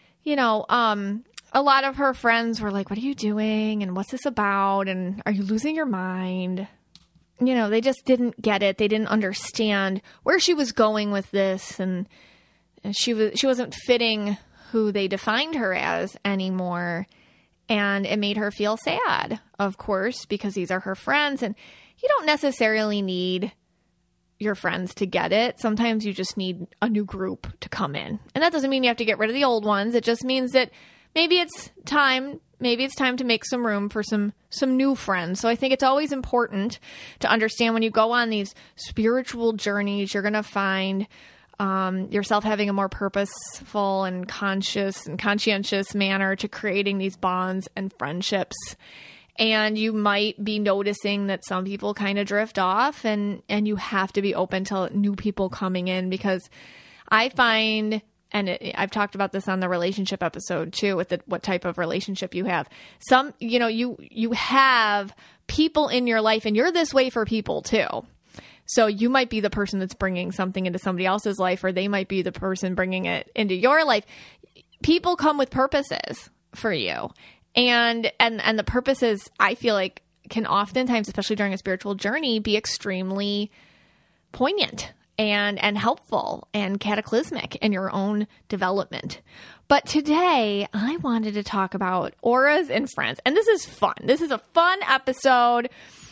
a lot of her friends were like, what are you doing? And what's this about? And are you losing your mind? They just didn't get it. They didn't understand where she was going with this. And she wasn't fitting who they defined her as anymore. And it made her feel sad, of course, because these are her friends. And you don't necessarily need your friends to get it. Sometimes you just need a new group to come in. And that doesn't mean you have to get rid of the old ones. It just means that maybe it's time to make some room for some new friends. So I think it's always important to understand when you go on these spiritual journeys, you're going to find yourself having a more purposeful and conscious and conscientious manner to creating these bonds and friendships. And you might be noticing that some people kind of drift off, and you have to be open to new people coming in, because I find, and I've talked about this on the relationship episode too, with what type of relationship you have. Some, you have people in your life, and you're this way for people too. So you might be the person that's bringing something into somebody else's life, or they might be the person bringing it into your life. People come with purposes for you. And the purposes, I feel like, can oftentimes, especially during a spiritual journey, be extremely poignant and helpful and cataclysmic in your own development. But today, I wanted to talk about auras and friends. And this is fun. This is a fun episode.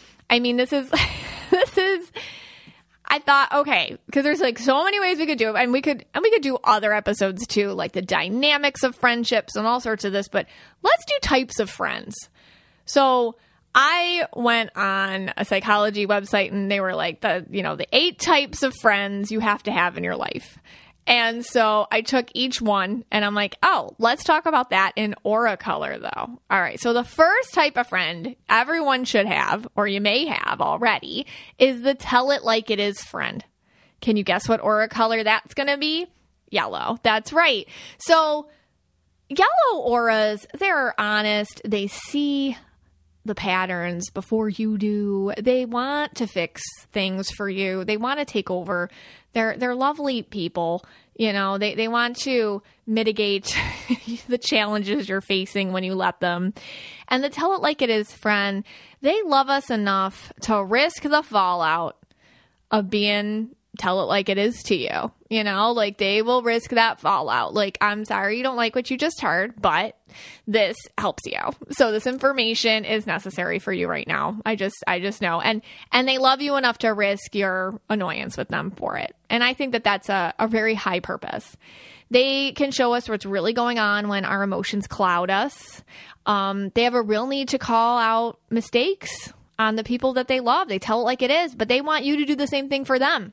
I thought, okay, because there's like so many ways we could do it, and we could do other episodes too, like the dynamics of friendships and all sorts of this, but let's do types of friends. So I went on a psychology website and they were like the 8 types of friends you have to have in your life. And so I took each one and I'm like, oh, let's talk about that in aura color though. All right. So the first type of friend everyone should have, or you may have already, is the tell it like it is friend. Can you guess what aura color that's going to be? Yellow. That's right. So yellow auras, they're honest. They see the patterns before you do. They want to fix things for you. They want to take over. They're lovely people. They want to mitigate the challenges you're facing when you let them. And the tell it like it is friend, they love us enough to risk the fallout of being tell it like it is to you. They will risk that fallout. I'm sorry you don't like what you just heard, but this helps you. So this information is necessary for you right now. I just know. And they love you enough to risk your annoyance with them for it. And I think that that's a very high purpose. They can show us what's really going on when our emotions cloud us. They have a real need to call out mistakes on the people that they love. They tell it like it is, but they want you to do the same thing for them.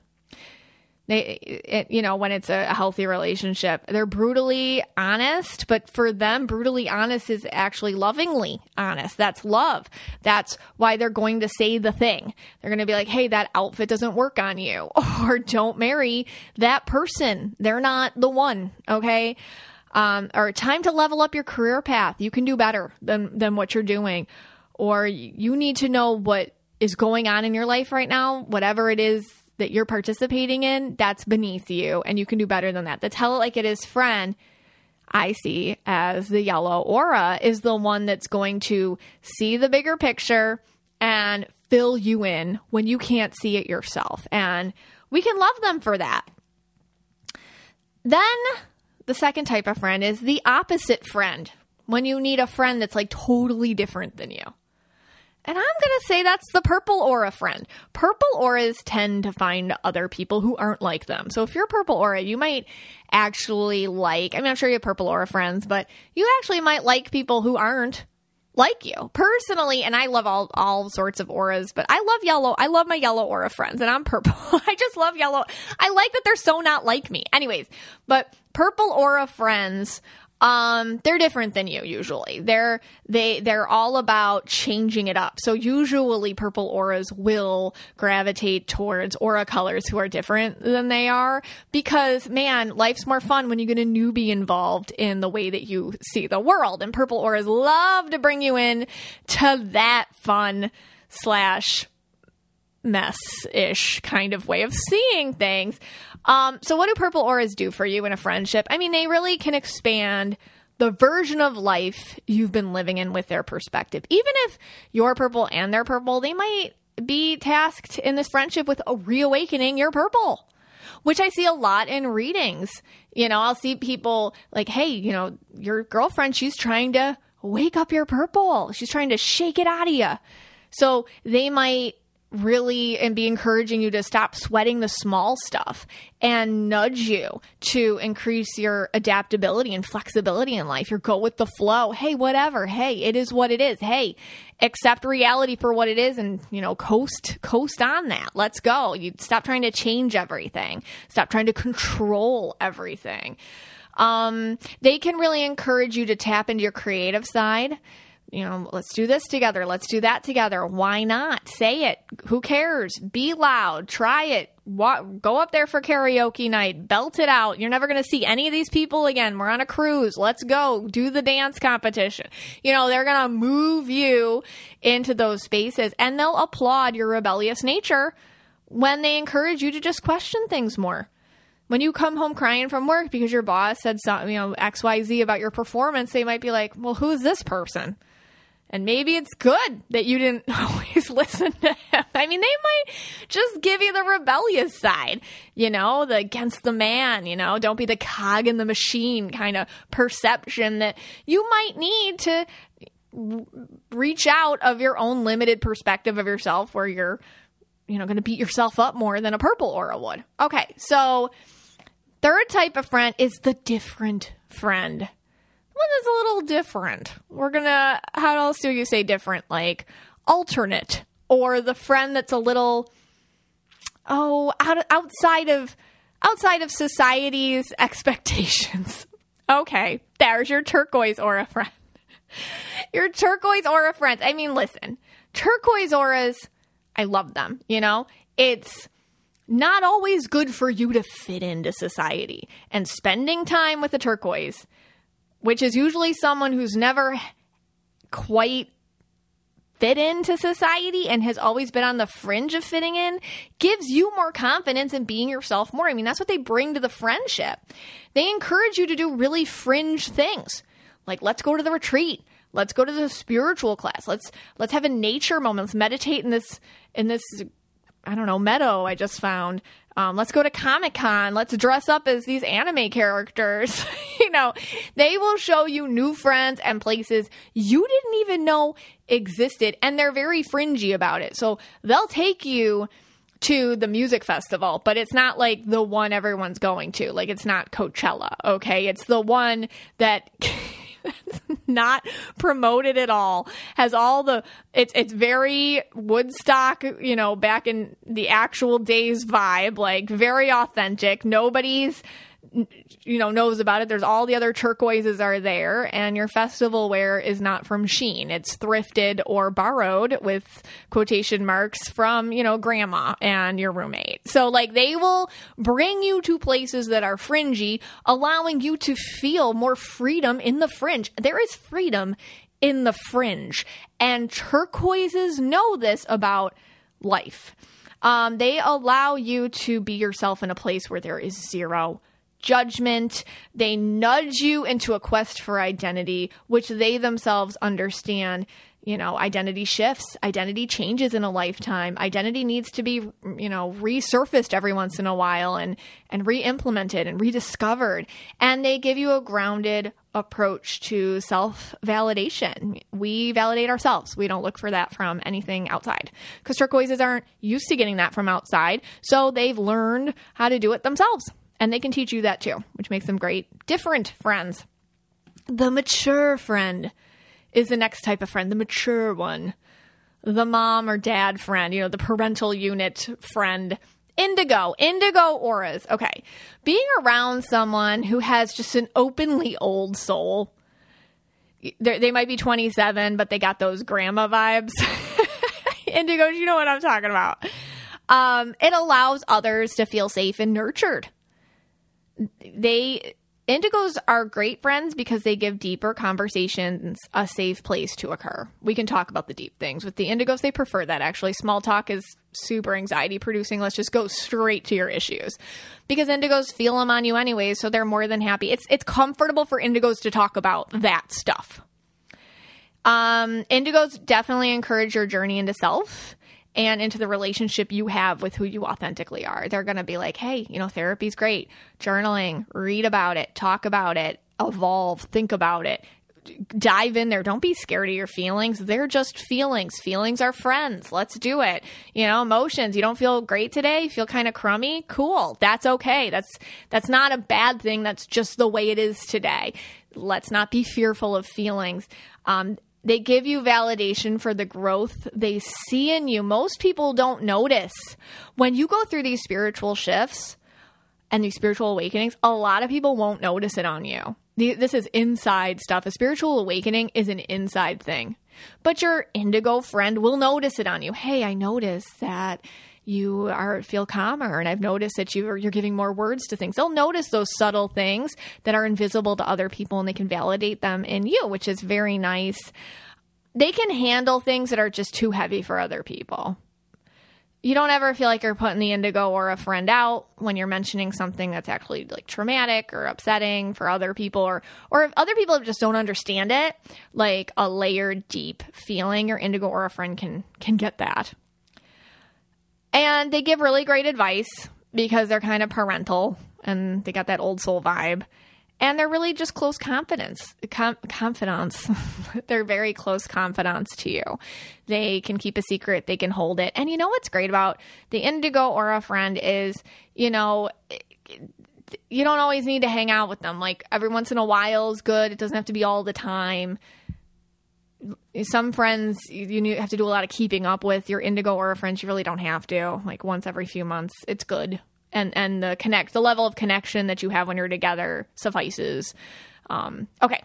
When it's a healthy relationship, they're brutally honest, but for them, brutally honest is actually lovingly honest. That's love. That's why they're going to say the thing. They're going to be like, hey, that outfit doesn't work on you, or don't marry that person. They're not the one. Okay. Or time to level up your career path. You can do better than what you're doing, or you need to know what is going on in your life right now, whatever it is that you're participating in, that's beneath you, and you can do better than that. The tell it like it is friend, I see as the yellow aura, is the one that's going to see the bigger picture and fill you in when you can't see it yourself. And we can love them for that. Then the second type of friend is the opposite friend, when you need a friend that's totally different than you. And I'm going to say that's the purple aura friend. Purple auras tend to find other people who aren't like them. So if you're purple aura, you might actually I'm sure you have purple aura friends, but you actually might like people who aren't like you personally. And I love all sorts of auras, but I love yellow. I love my yellow aura friends, and I'm purple. I just love yellow. I like that they're so not like me. Anyways, but purple aura friends, they're different than you usually. They're all about changing it up. So usually purple auras will gravitate towards aura colors who are different than they are, because man, life's more fun when you get a newbie involved in the way that you see the world. And purple auras love to bring you in to that fun / mess-ish kind of way of seeing things. So what do purple auras do for you in a friendship? I mean, they really can expand the version of life you've been living in with their perspective. Even if you're purple and they're purple, they might be tasked in this friendship with reawakening your purple, which I see a lot in readings. I'll see people like, hey, your girlfriend, she's trying to wake up your purple. She's trying to shake it out of you. So they might really and be encouraging you to stop sweating the small stuff and nudge you to increase your adaptability and flexibility in life. Your go with the flow. Hey, whatever. Hey, it is what it is. Hey, accept reality for what it is and, coast on that. Let's go. You stop trying to change everything. Stop trying to control everything. They can really encourage you to tap into your creative side. Let's do this together. Let's do that together. Why not? Say it. Who cares? Be loud. Try it. Go up there for karaoke night. Belt it out. You're never going to see any of these people again. We're on a cruise. Let's go. Do the dance competition. They're going to move you into those spaces, and they'll applaud your rebellious nature when they encourage you to just question things more. When you come home crying from work because your boss said something, XYZ about your performance, they might be like, well, who is this person? And maybe it's good that you didn't always listen to him. I mean, they might just give you the rebellious side, the against the man, don't be the cog in the machine kind of perception that you might need to reach out of your own limited perspective of yourself, where you're, going to beat yourself up more than a purple aura would. Okay, so third type of friend is the different friend. One that's a little different. How else do you say different? Like alternate, or the friend that's a little, outside of society's expectations. Okay, there's your turquoise aura friend. Your turquoise aura friends. I mean, listen, turquoise auras, I love them. It's not always good for you to fit into society, and spending time with a turquoise, which is usually someone who's never quite fit into society and has always been on the fringe of fitting in gives you more confidence in being yourself more. I mean, that's what they bring to the friendship. They encourage you to do really fringe things. Like, let's go to the retreat. Let's go to the spiritual class. Let's have a nature moment. Let's meditate in this, I don't know, meadow I just found. Let's go to Comic-Con. Let's dress up as these anime characters. They will show you new friends and places you didn't even know existed. And they're very fringy about it. So they'll take you to the music festival, but it's not like the one everyone's going to. Like, it's not Coachella, okay? It's the one that... not promoted at all, has all the it's very Woodstock, back in the actual days vibe, like very authentic. Nobody's knows about it. There's all the other turquoises are there, and your festival wear is not from Shein. It's thrifted or borrowed with quotation marks from, grandma and your roommate. So like they will bring you to places that are fringy, allowing you to feel more freedom in the fringe. There is freedom in the fringe, and turquoises know this about life. They allow you to be yourself in a place where there is zero judgment. They nudge you into a quest for identity, which they themselves understand. Identity shifts, identity changes in a lifetime. Identity needs to be, resurfaced every once in a while and re-implemented and rediscovered. And they give you a grounded approach to self-validation. We validate ourselves. We don't look for that from anything outside, because turquoises aren't used to getting that from outside. So they've learned how to do it themselves. And they can teach you that too, which makes them great, different friends. The mature friend is the next type of friend, the mature one. The mom or dad friend, the parental unit friend. Indigo auras. Okay. Being around someone who has just an openly old soul. They might be 27, but they got those grandma vibes. Indigos, you know what I'm talking about. It allows others to feel safe and nurtured. Indigos are great friends because they give deeper conversations a safe place to occur. We can talk about the deep things. With the indigos, they prefer that, actually. Small talk is super anxiety producing. Let's just go straight to your issues, because indigos feel them on you anyway, so they're more than happy. It's comfortable for indigos to talk about that stuff. Indigos definitely encourage your journey into self and into the relationship you have with who you authentically are. They're going to be like, hey, therapy's great. Journaling, read about it, talk about it, evolve, think about it, dive in there. Don't be scared of your feelings. They're just feelings. Feelings are friends. Let's do it. Emotions. You don't feel great today? You feel kind of crummy? Cool. That's okay. That's not a bad thing. That's just the way it is today. Let's not be fearful of feelings. They give you validation for the growth they see in you. Most people don't notice. When you go through these spiritual shifts and these spiritual awakenings, a lot of people won't notice it on you. This is inside stuff. A spiritual awakening is an inside thing. But your indigo friend will notice it on you. Hey, I noticed that you feel calmer, and I've noticed that you're giving more words to things. They'll notice those subtle things that are invisible to other people, and they can validate them in you, which is very nice. They can handle things that are just too heavy for other people. You don't ever feel like you're putting the indigo or a friend out when you're mentioning something that's actually like traumatic or upsetting for other people, or if other people just don't understand it, like a layered deep feeling. Your indigo or a friend can get that. And they give really great advice because they're kind of parental and they got that old soul vibe. And they're really just close confidants. They're very close confidants to you. They can keep a secret. They can hold it. And you know what's great about the indigo aura friend is, you don't always need to hang out with them. Like every once in a while is good. It doesn't have to be all the time. Some friends you have to do a lot of keeping up with. Your indigo aura friends, you really don't have to. Like once every few months, it's good. And the level of connection that you have when you're together suffices. Okay.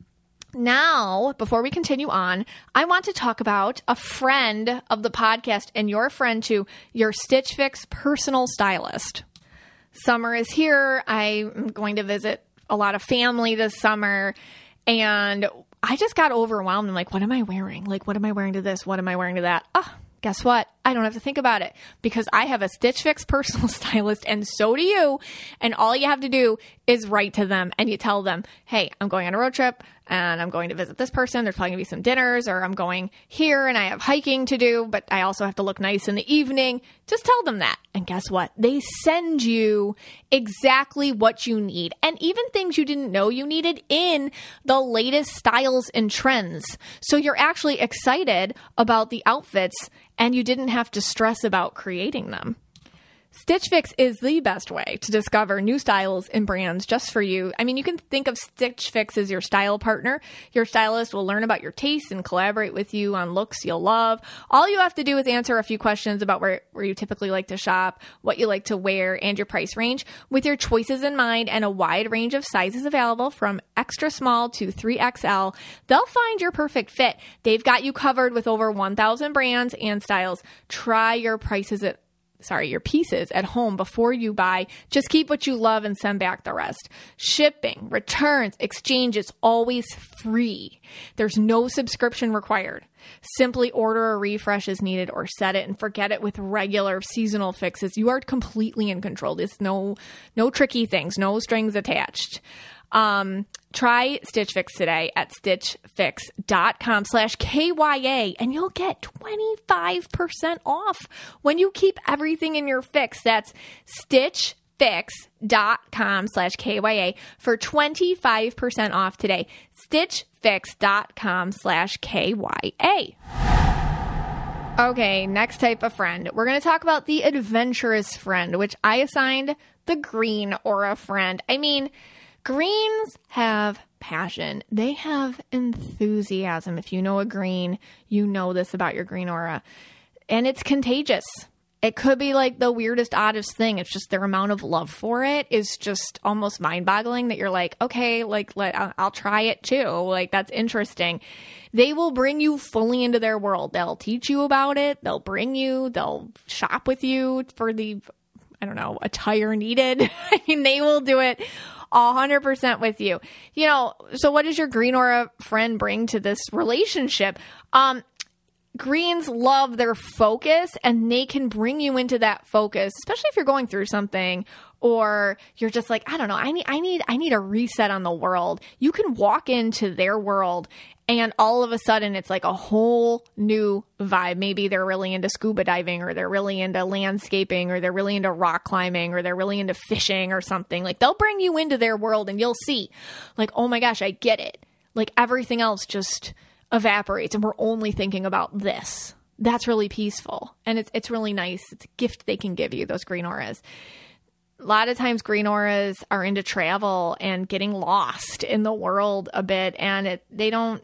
Now, before we continue on, I want to talk about a friend of the podcast and your friend too, your Stitch Fix personal stylist. Summer is here. I'm going to visit a lot of family this summer, and I just got overwhelmed. I'm like, what am I wearing? Like, what am I wearing to this? What am I wearing to that? Oh, guess what? I don't have to think about it because I have a Stitch Fix personal stylist and so do you. And all you have to do is write to them and you tell them, hey, I'm going on a road trip and I'm going to visit this person. There's probably gonna be some dinners, or I'm going here and I have hiking to do, but I also have to look nice in the evening. Just tell them that. And guess what? They send you exactly what you need and even things you didn't know you needed in the latest styles and trends. So you're actually excited about the outfits and you didn't have to stress about creating them. Stitch Fix is the best way to discover new styles and brands just for you. I mean, you can think of Stitch Fix as your style partner. Your stylist will learn about your tastes and collaborate with you on looks you'll love. All you have to do is answer a few questions about where you typically like to shop, what you like to wear, and your price range. With your choices in mind and a wide range of sizes available from extra small to 3XL, they'll find your perfect fit. They've got you covered with over 1,000 brands and styles. Try your your pieces at home before you buy. Just keep what you love and send back the rest. Shipping, returns, exchanges, always free. There's no subscription required. Simply order a refresh as needed or set it and forget it with regular seasonal fixes. You are completely in control. There's no tricky things, no strings attached. Try Stitch Fix today at stitchfix.com/KYA and you'll get 25% off when you keep everything in your fix. That's stitchfix.com/KYA for 25% off today. stitchfix.com/KYA. Okay, next type of friend. We're going to talk about the adventurous friend, which I assigned the green aura friend. I mean, greens have passion. They have enthusiasm. If you know a green, you know this about your green aura. And it's contagious. It could be like the weirdest, oddest thing. It's just their amount of love for it is just almost mind-boggling that you're like, okay, like I'll try it too. Like, that's interesting. They will bring you fully into their world. They'll teach you about it. They'll shop with you for the, attire needed. I mean, they will do it 100% with you. So what does your green aura friend bring to this relationship? Greens love their focus and they can bring you into that focus, especially if you're going through something or you're just like, I don't know, I need a reset on the world. You can walk into their world and all of a sudden it's like a whole new vibe. Maybe they're really into scuba diving or they're really into landscaping or they're really into rock climbing or they're really into fishing or something. Like, they'll bring you into their world and you'll see like, oh my gosh, I get it. Like, everything else just evaporates and we're only thinking about this. That's really peaceful. And it's really nice. It's a gift they can give you, those green auras. A lot of times green auras are into travel and getting lost in the world a bit. And they don't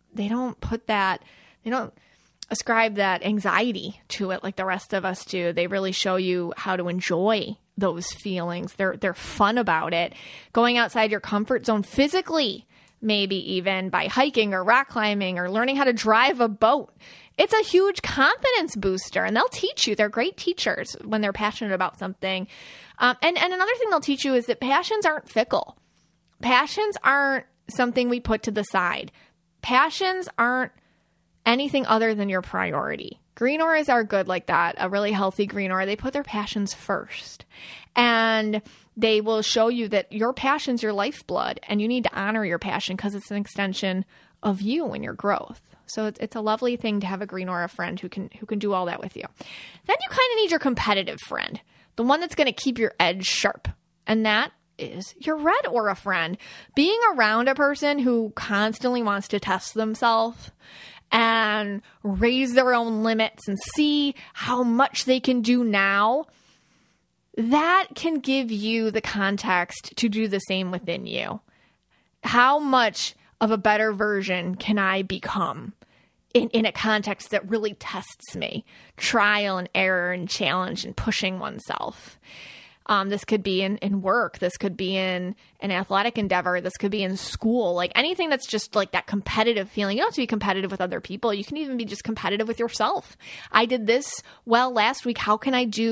ascribe that anxiety to it like the rest of us do. They really show you how to enjoy those feelings. They're fun about it. Going outside your comfort zone physically, maybe even by hiking or rock climbing or learning how to drive a boat. It's a huge confidence booster and they'll teach you. They're great teachers when they're passionate about something. And another thing they'll teach you is that passions aren't fickle. Passions aren't something we put to the side. Passions aren't anything other than your priority. Green auras are good like that. A really healthy green aura, they put their passions first. And they will show you that your passion's your lifeblood and you need to honor your passion because it's an extension of you and your growth. So it's a lovely thing to have a green aura friend who can do all that with you. Then you kind of need your competitive friend, the one that's going to keep your edge sharp. And that is your red aura friend. Being around a person who constantly wants to test themselves and raise their own limits and see how much they can do now, that can give you the context to do the same within you. How much of a better version can I become in a context that really tests me? Trial and error and challenge and pushing oneself. This could be in work. This could be in an athletic endeavor. This could be in school. Like anything that's just like that competitive feeling. You don't have to be competitive with other people. You can even be just competitive with yourself. I did this well last week. How can I do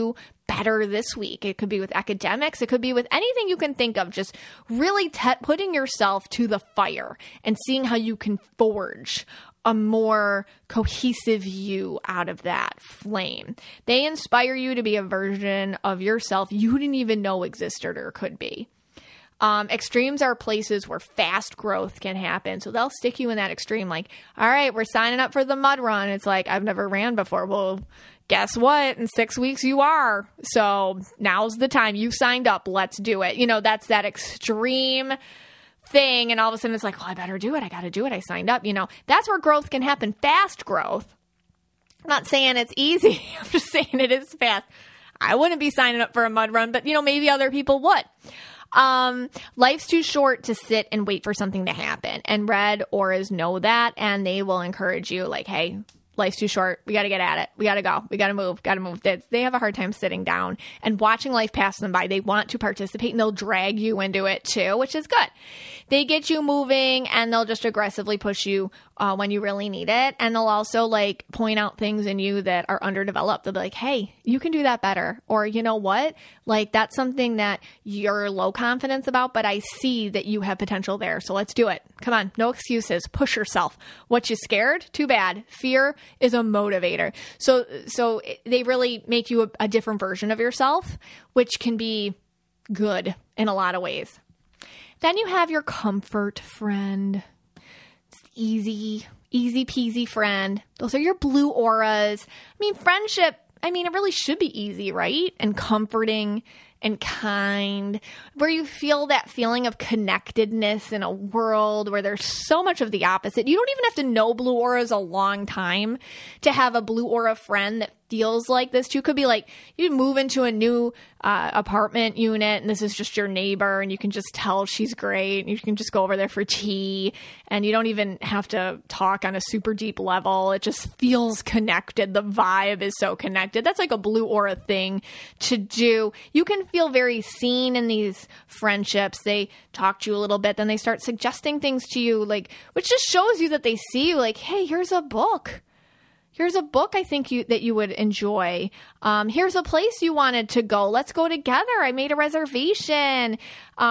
better this week. It could be with academics. It could be with anything you can think of. Just really putting yourself to the fire and seeing how you can forge a more cohesive you out of that flame. They inspire you to be a version of yourself you didn't even know existed or could be. Extremes are places where fast growth can happen. So they'll stick you in that extreme. Like, all right, we're signing up for the mud run. It's like, I've never ran before. Well, guess what? In 6 weeks you are. So now's the time. You signed up. Let's do it. That's that extreme thing. And all of a sudden it's like, well, I better do it. I got to do it. I signed up. That's where growth can happen. Fast growth. I'm not saying it's easy. I'm just saying it is fast. I wouldn't be signing up for a mud run, but maybe other people would. Life's too short to sit and wait for something to happen. And red auras know that, and they will encourage you like, hey, life's too short. We got to get at it. We got to go. We got to move. They have a hard time sitting down and watching life pass them by. They want to participate, and they'll drag you into it too, which is good. They get you moving, and they'll just aggressively push you when you really need it. And they'll also like point out things in you that are underdeveloped. They'll be like, hey, you can do that better. Or you know what? Like that's something that you're low confidence about, but I see that you have potential there. So let's do it. Come on. No excuses. Push yourself. What, you scared? Too bad. Fear is a motivator. So they really make you a different version of yourself, which can be good in a lot of ways. Then you have your comfort friend. It's easy peasy friend. Those are your blue auras. Friendship, it really should be easy, right? And comforting and kind, where you feel that feeling of connectedness in a world where there's so much of the opposite. You don't even have to know blue auras a long time to have a blue aura friend that feels like this too. Could be like you move into a new apartment unit and this is just your neighbor and you can just tell she's great. You can just go over there for tea and you don't even have to talk on a super deep level. It just feels connected. The vibe is so connected. That's like a blue aura thing to do. You can feel very seen in these friendships. They talk to you a little bit, then they start suggesting things to you, like, which just shows you that they see you like, hey, here's a book. Here's a book I think that you would enjoy. Here's a place you wanted to go. Let's go together. I made a reservation.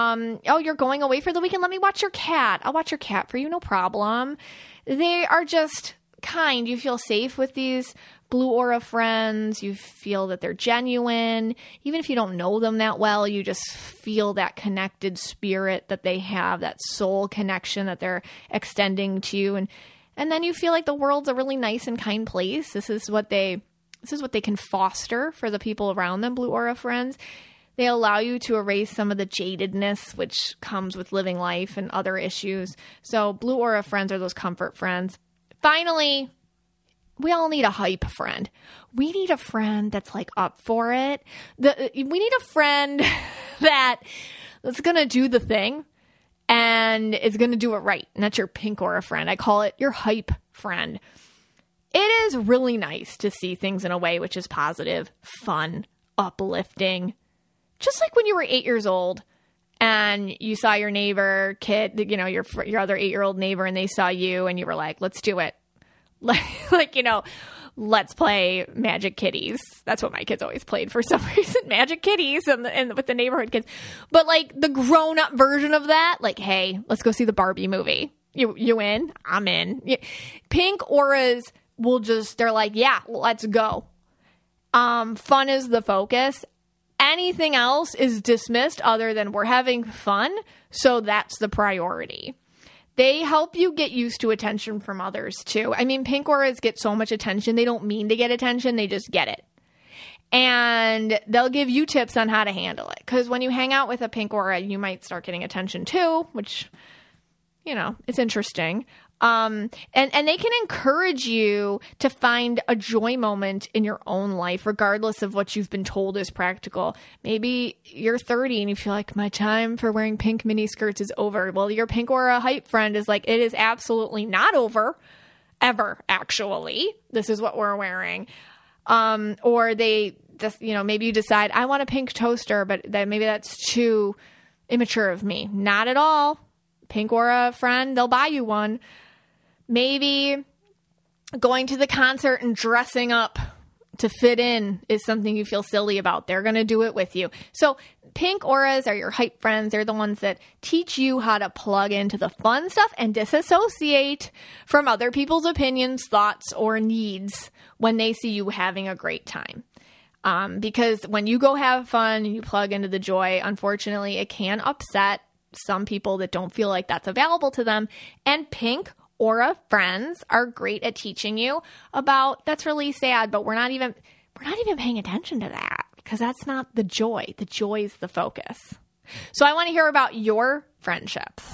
Oh, you're going away for the weekend? Let me watch your cat. I'll watch your cat for you. No problem. They are just kind. You feel safe with these blue aura friends. You feel that they're genuine. Even if you don't know them that well, you just feel that connected spirit that they have, that soul connection that they're extending to you. And then you feel like the world's a really nice and kind place. This is what they can foster for the people around them, blue aura friends. They allow you to erase some of the jadedness which comes with living life and other issues. So blue aura friends are those comfort friends. Finally, we all need a hype friend. We need a friend that's like up for it. We need a friend that's going to do the thing. And is going to do it right. And that's your pink aura friend. I call it your hype friend. It is really nice to see things in a way which is positive, fun, uplifting. Just like when you were 8 years old and you saw your neighbor kid, your other 8-year-old neighbor, and they saw you and you were like, let's do it. Let's play Magic Kitties. That's what my kids always played for some reason. Magic Kitties and with the neighborhood kids. But like the grown-up version of that, like, hey, let's go see the Barbie movie. You in? I'm in. Pink auras they're like, yeah, let's go. Fun is the focus. Anything else is dismissed other than we're having fun. So that's the priority. They help you get used to attention from others, too. Pink auras get so much attention. They don't mean to get attention. They just get it. And they'll give you tips on how to handle it. Because when you hang out with a pink aura, you might start getting attention, too, which, it's interesting. And they can encourage you to find a joy moment in your own life, regardless of what you've been told is practical. Maybe you're 30 and you feel like my time for wearing pink mini skirts is over. Well, your pink aura hype friend is like, it is absolutely not over, ever, actually. This is what we're wearing. Or they just, maybe you decide, I want a pink toaster, but maybe that's too immature of me. Not at all. Pink aura friend, they'll buy you one. Maybe going to the concert and dressing up to fit in is something you feel silly about, they're going to do it with you. So pink auras are your hype friends. They're the ones that teach you how to plug into the fun stuff and disassociate from other people's opinions, thoughts, or needs when they see you having a great time. Because when you go have fun and you plug into the joy, unfortunately, it can upset some people that don't feel like that's available to them. And pink aura friends are great at teaching you about that's really sad, but we're not even paying attention to that because that's not the joy. The joy is the focus. So I want to hear about your friendships.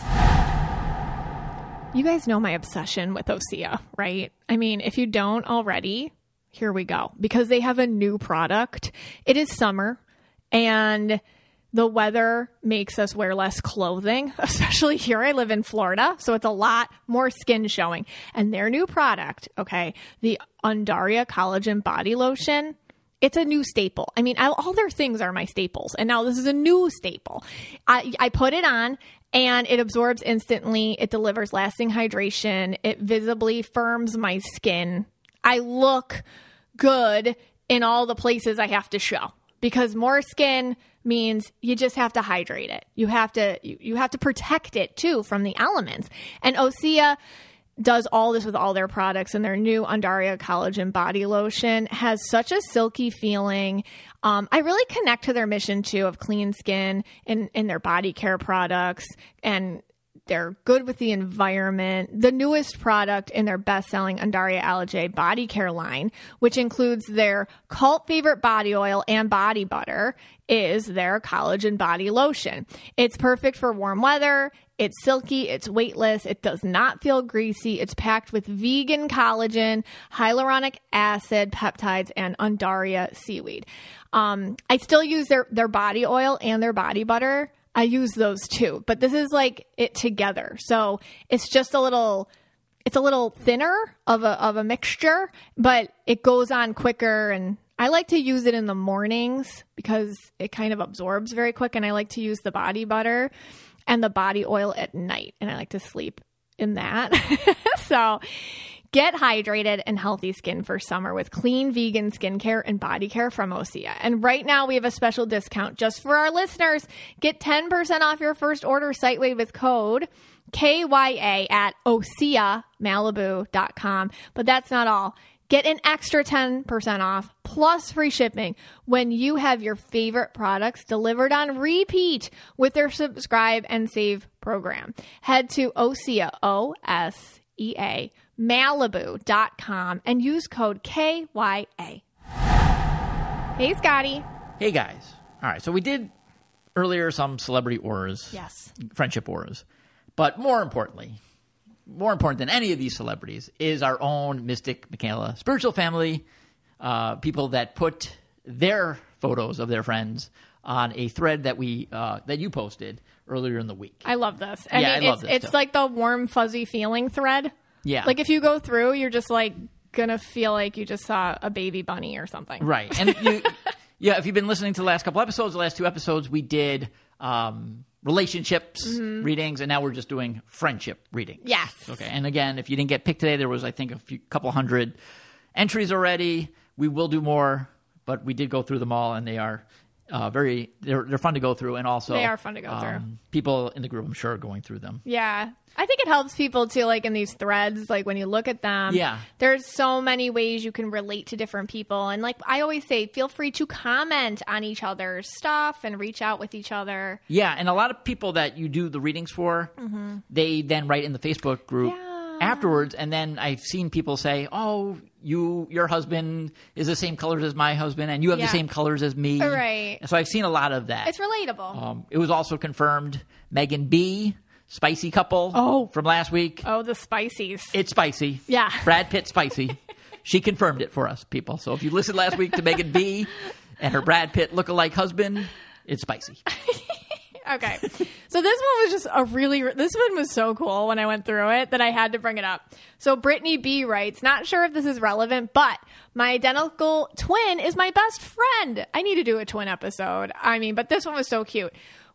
You guys know my obsession with Osea, right? I mean, if you don't already, here we go. Because they have a new product. It is summer and the weather makes us wear less clothing, especially here. I live in Florida, so it's a lot more skin showing. And their new product, okay, the Undaria Collagen Body Lotion, it's a new staple. I mean, all their things are my staples. And now this is a new staple. I put it on and it absorbs instantly. It delivers lasting hydration. It visibly firms my skin. I look good in all the places I have to show because more skin means you just have to hydrate it. You have to protect it too from the elements. And Osea does all this with all their products, and their new Undaria Collagen Body Lotion has such a silky feeling. I really connect to their mission too of clean skin in their body care products, and they're good with the environment. The newest product in their best-selling Undaria Algae body care line, which includes their cult favorite body oil and body butter, is their collagen body lotion. It's perfect for warm weather. It's silky. It's weightless. It does not feel greasy. It's packed with vegan collagen, hyaluronic acid, peptides, and Undaria seaweed. I still use their body oil and their body butter. I use those too, but this is like it together. So it's just a little thinner of a mixture, but it goes on quicker. And I like to use it in the mornings because it kind of absorbs very quick. And I like to use the body butter and the body oil at night. And I like to sleep in that. So get hydrated and healthy skin for summer with clean vegan skincare and body care from Osea. And right now we have a special discount just for our listeners. Get 10% off your first order site-wide with code KYA at OseaMalibu.com. But that's not all. Get an extra 10% off plus free shipping when you have your favorite products delivered on repeat with their Subscribe and Save program. Head to Osea, OSEA, Malibu.com and use code KYA. Hey, Scotty. Hey, guys. All right. So we did earlier some celebrity auras. Yes. Friendship auras. But more important than any of these celebrities is our own Mystic Michaela spiritual family, people that put their photos of their friends on a thread that that you posted earlier in the week. I love this. I love this. It's like the warm, fuzzy feeling thread. Yeah. Like if you go through, you're just like going to feel like you just saw a baby bunny or something. Right. And if you've been listening to the last couple episodes, the last two episodes, we did relationships readings, and now we're just doing friendship readings. Yes. Okay. And again, if you didn't get picked today, there was, I think, couple hundred entries already. We will do more, but we did go through them all, and they are they're fun to go through, and also they are fun to go through. People in the group, I'm sure, are going through them. Yeah. I think it helps people too, like in these threads, like when you look at them, there's so many ways you can relate to different people. And like I always say, feel free to comment on each other's stuff and reach out with each other. Yeah. And a lot of people that you do the readings for, they then write in the Facebook group afterwards. And then I've seen people say, oh, your husband is the same colors as my husband, and you have the same colors as me. Right. So I've seen a lot of that. It's relatable. It was also confirmed Megan B., spicy couple from last week. Oh, the spicies. It's spicy. Yeah. Brad Pitt spicy. She confirmed it for us, people. So if you listened last week to Megan B. and her Brad Pitt lookalike husband, it's spicy. Okay. So this one was just this one was so cool when I went through it that I had to bring it up. So Brittany B writes, not sure if this is relevant, but my identical twin is my best friend. I need to do a twin episode. I mean, but this one was so cute.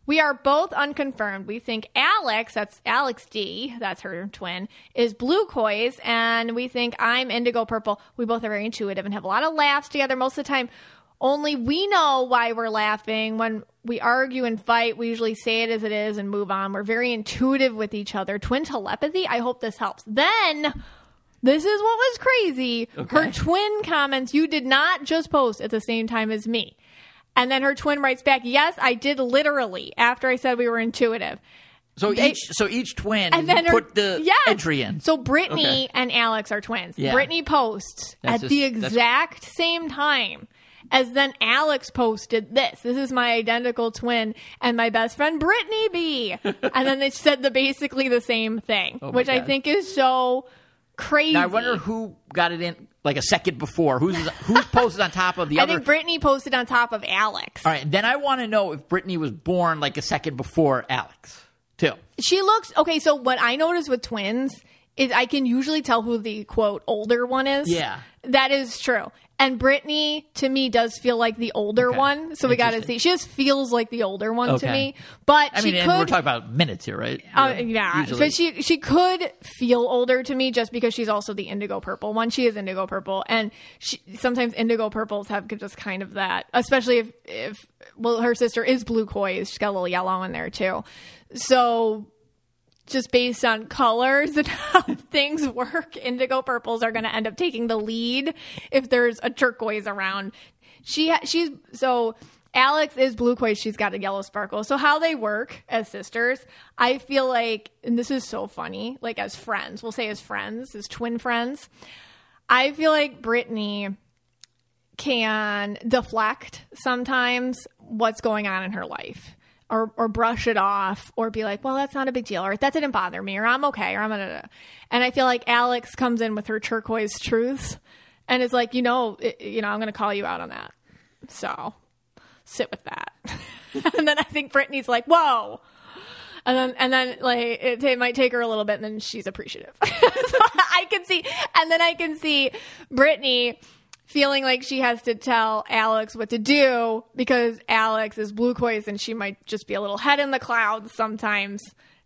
We are both unconfirmed. We think Alex, that's Alex D, that's her twin, is Bluecoise, and we think I'm Indigo Purple. We both are very intuitive and have a lot of laughs together most of the time. Only we know why we're laughing. When we argue and fight, we usually say it as it is and move on. We're very intuitive with each other. Twin telepathy? I hope this helps. Then, this is what was crazy. Okay. Her twin comments, you did not just post at the same time as me. And then her twin writes back, yes, I did literally, after I said we were intuitive. So each twin and then put the entry in. So Brittany and Alex are twins. Yeah. Brittany posts at the exact same time as then Alex posted this. This is my identical twin and my best friend Brittany B. And then they said basically the same thing, which God. I think is so crazy. Now I wonder who got it in like a second before. Who's posted on top of the other? I think Brittany posted on top of Alex. All right, then I want to know if Brittany was born like a second before Alex, too. She looks... Okay, so what I notice with twins is I can usually tell who the, quote, older one is. Yeah. That is true. And Brittany, to me, does feel like the older one. So we got to see. She just feels like the older one to me. But I mean, and we're talking about minutes here, right? Yeah. But she could feel older to me just because she's also the indigo purple one. She is indigo purple. And sometimes indigo purples have just kind of that, especially if her sister is Bluecoise. She's got a little yellow in there too. So just based on colors and how things work, indigo purples are going to end up taking the lead if there's a turquoise around. So Alex is Bluecoise. She's got a yellow sparkle. So how they work as sisters, I feel like, and this is so funny, like as friends, we'll say as friends, as twin friends, I feel like Brittany can deflect sometimes what's going on in her life. Or brush it off, or be like, well, that's not a big deal, or that didn't bother me, or I'm okay, or I'm gonna. And I feel like Alex comes in with her turquoise truths, and is like, I'm gonna call you out on that. So sit with that. And then I think Brittany's like, whoa. And then like it might take her a little bit, and then she's appreciative. So I can see Brittany feeling like she has to tell Alex what to do because Alex is Bluecoise and she might just be a little head in the clouds sometimes.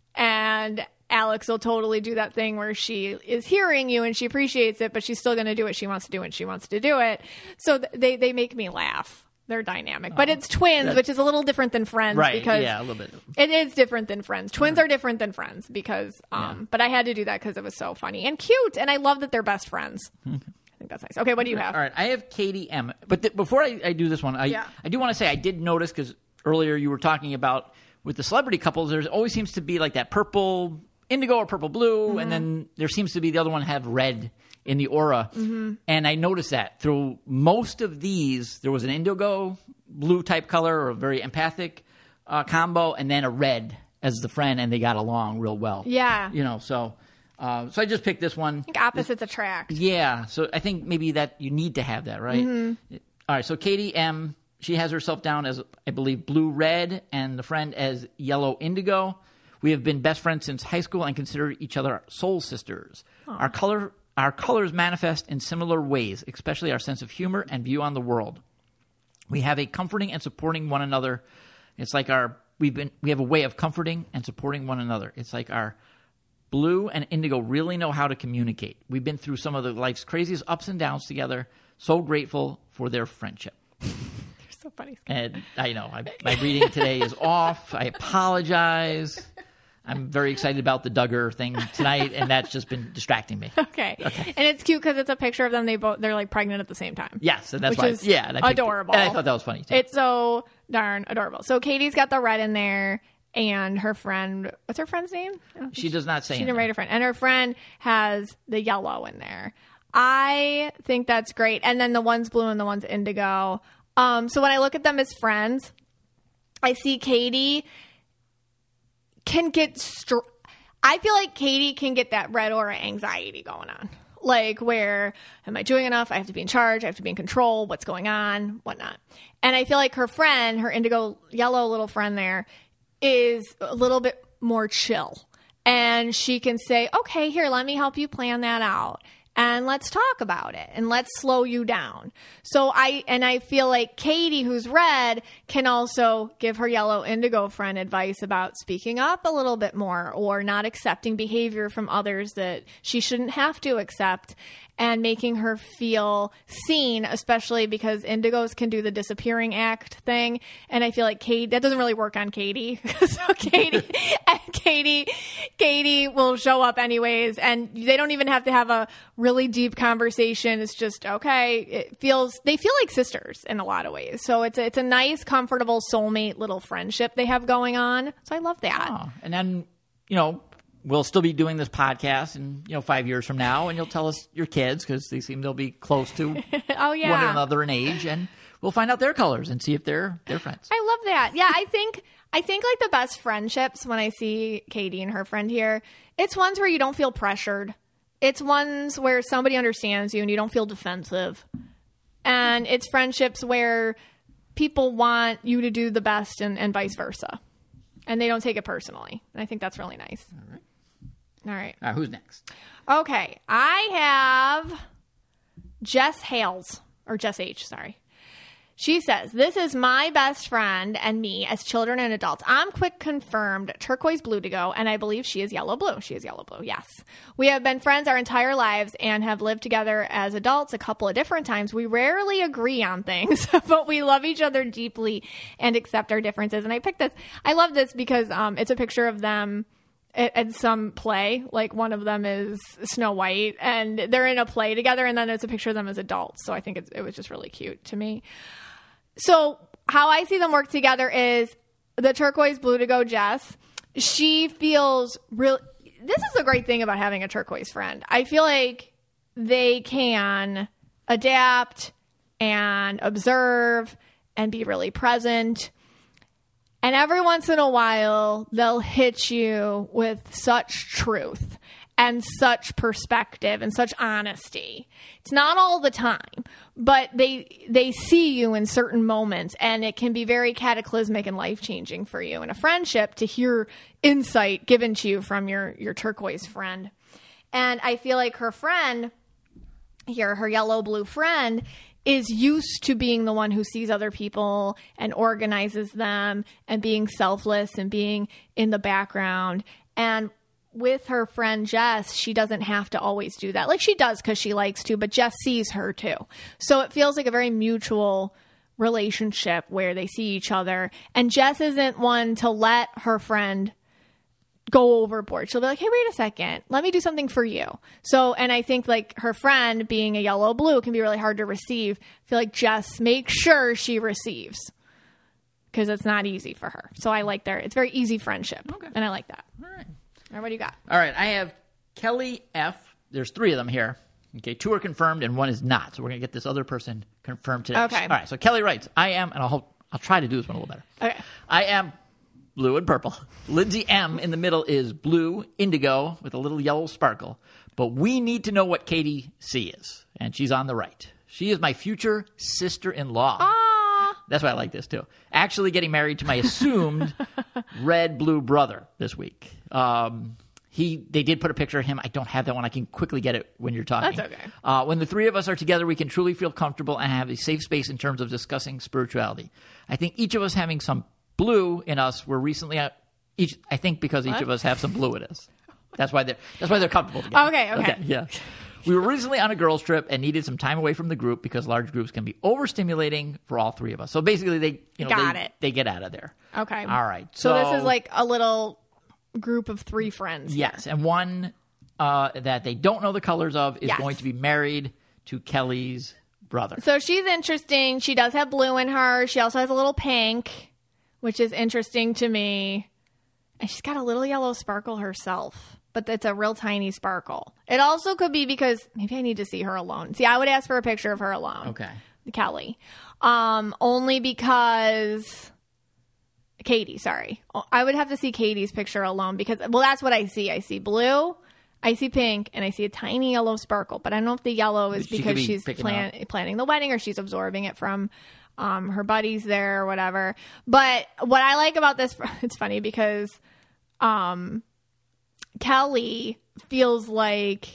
And Alex will totally do that thing where she is hearing you and she appreciates it, but she's still going to do what she wants to do when she wants to do it. So they make me laugh. They're dynamic. But it's twins, which is a little different than friends. Right, because yeah, a little bit. It is different than friends. Twins are different than friends because, but I had to do that because it was so funny and cute. And I love that they're best friends. I think that's nice. Okay, what do you have? All right, I have Katie M. But before I do this one, I do want to say I did notice, because earlier you were talking about with the celebrity couples, there always seems to be like that purple indigo or purple blue, and then there seems to be the other one have red in the aura. And I noticed that through most of these, there was an indigo blue type color or a very empathic combo, and then a red as the friend, and they got along real well. Yeah. So I just picked this one. I think opposites attract. Yeah. So I think maybe that you need to have that, right? All right. So Katie M., she has herself down as, I believe, blue-red, and the friend as yellow-indigo. We have been best friends since high school and consider each other soul sisters. Our colors manifest in similar ways, especially our sense of humor and view on the world. We have a comforting and supporting one another. It's like we have a way of comforting and supporting one another. It's like our blue and indigo really know how to communicate. We've been through some of the life's craziest ups and downs together. So grateful for their friendship. So funny. And I know my reading today is off. I apologize. I'm very excited about the Duggar thing tonight, and that's just been distracting me. Okay. And it's cute because it's a picture of them. They're like pregnant at the same time. Yes, and that's why. Yeah, and adorable. And I thought that was funny too. It's so darn adorable. So Katie's got the red in there, and her friend. What's her friend's name? She does not say. She didn't write her friend, and her friend has the yellow in there. I think that's great, and then the one's blue and the one's indigo. So when I look at them as friends, I see Katie can get... I feel like Katie can get that red aura anxiety going on. Like, where, am I doing enough? I have to be in charge. I have to be in control. What's going on? Whatnot. And I feel like her friend, her indigo yellow little friend there, is a little bit more chill. And she can say, okay, here, let me help you plan that out. and let's talk about it and let's slow you down. So I feel like Katie, who's red, can also give her yellow indigo friend advice about speaking up a little bit more or not accepting behavior from others that she shouldn't have to accept, and making her feel seen, especially because indigos can do the disappearing act thing. And I feel like that doesn't really work on Katie. So Katie will show up anyways, and they don't even have to have a really deep conversation. It's just, okay, they feel like sisters in a lot of ways. So it's a nice, comfortable soulmate little friendship they have going on. So I love that. Oh, and then, we'll still be doing this podcast in 5 years from now, and you'll tell us your kids, because they seem they'll be close to one another in age, and we'll find out their colors and see if they're friends. I love that. Yeah, I think like the best friendships, when I see Katie and her friend here, it's ones where you don't feel pressured. It's ones where somebody understands you and you don't feel defensive. And it's friendships where people want you to do the best and vice versa. And they don't take it personally. And I think that's really nice. All right. Who's next? Okay. I have Jess Hales, or Jess H, sorry. She says, this is my best friend and me as children and adults. I'm quick confirmed turquoise blue to go, and I believe she is yellow blue. She is yellow blue, yes. We have been friends our entire lives and have lived together as adults a couple of different times. We rarely agree on things, but we love each other deeply and accept our differences. And I picked this. I love this because it's a picture of them at some play. Like, one of them is Snow White, and they're in a play together, and then it's a picture of them as adults. So I think it was just really cute to me. So how I see them work together is the turquoise blue to go Jess. She feels real. This is the great thing about having a turquoise friend. I feel like they can adapt and observe and be really present. And every once in a while, they'll hit you with such truth and such perspective and such honesty. It's not all the time, but they see you in certain moments, and it can be very cataclysmic and life-changing for you in a friendship to hear insight given to you from your turquoise friend. And I feel like her friend here, her yellow-blue friend, is used to being the one who sees other people and organizes them and being selfless and being in the background. And with her friend Jess, she doesn't have to always do that. Like, she does because she likes to, but Jess sees her too. So it feels like a very mutual relationship where they see each other. And Jess isn't one to let her friend go overboard. She'll be like, hey, wait a second, let me do something for you. So, and I think like her friend being a yellow blue can be really hard to receive. I feel like Jess makes sure she receives, because it's not easy for her. So I like it's very easy friendship. Okay. And I like that. All right. All right, what do you got? All right, I have Kelly F. There's 3 of them here. Okay, 2 are confirmed and 1 is not. So we're going to get this other person confirmed today. Okay. All right, so Kelly writes, I am, and I'll try to do this one a little better. Okay. I am blue and purple. Lindsay M. in the middle is blue, indigo, with a little yellow sparkle. But we need to know what Katie C. is, and she's on the right. She is my future sister-in-law. Ah. That's why I like this, too. Actually getting married to my assumed red-blue brother this week. They did put a picture of him. I don't have that one. I can quickly get it when you're talking. That's okay. When the 3 of us are together, we can truly feel comfortable and have a safe space in terms of discussing spirituality. I think each of us having some blue in us were recently I think because each of us have some blue in us. That's why they're comfortable together. Okay. Yeah. We were recently on a girls' trip and needed some time away from the group because large groups can be overstimulating for all 3 of us. So basically, they get out of there. Okay. All right. So this is like a little group of 3 friends. Yes, and one that they don't know the colors of is going to be married to Kelly's brother. So she's interesting. She does have blue in her. She also has a little pink, which is interesting to me. And she's got a little yellow sparkle herself, but it's a real tiny sparkle. It also could be because maybe I need to see her alone. See, I would ask for a picture of her alone. Okay. Kelly. Only because Katie, sorry. I would have to see Katie's picture alone because, well, that's what I see. I see blue, I see pink, and I see a tiny yellow sparkle. But I don't know if the yellow is because she's planning the wedding or she's absorbing it from her buddies there or whatever. But what I like about this, it's funny because Kelly feels like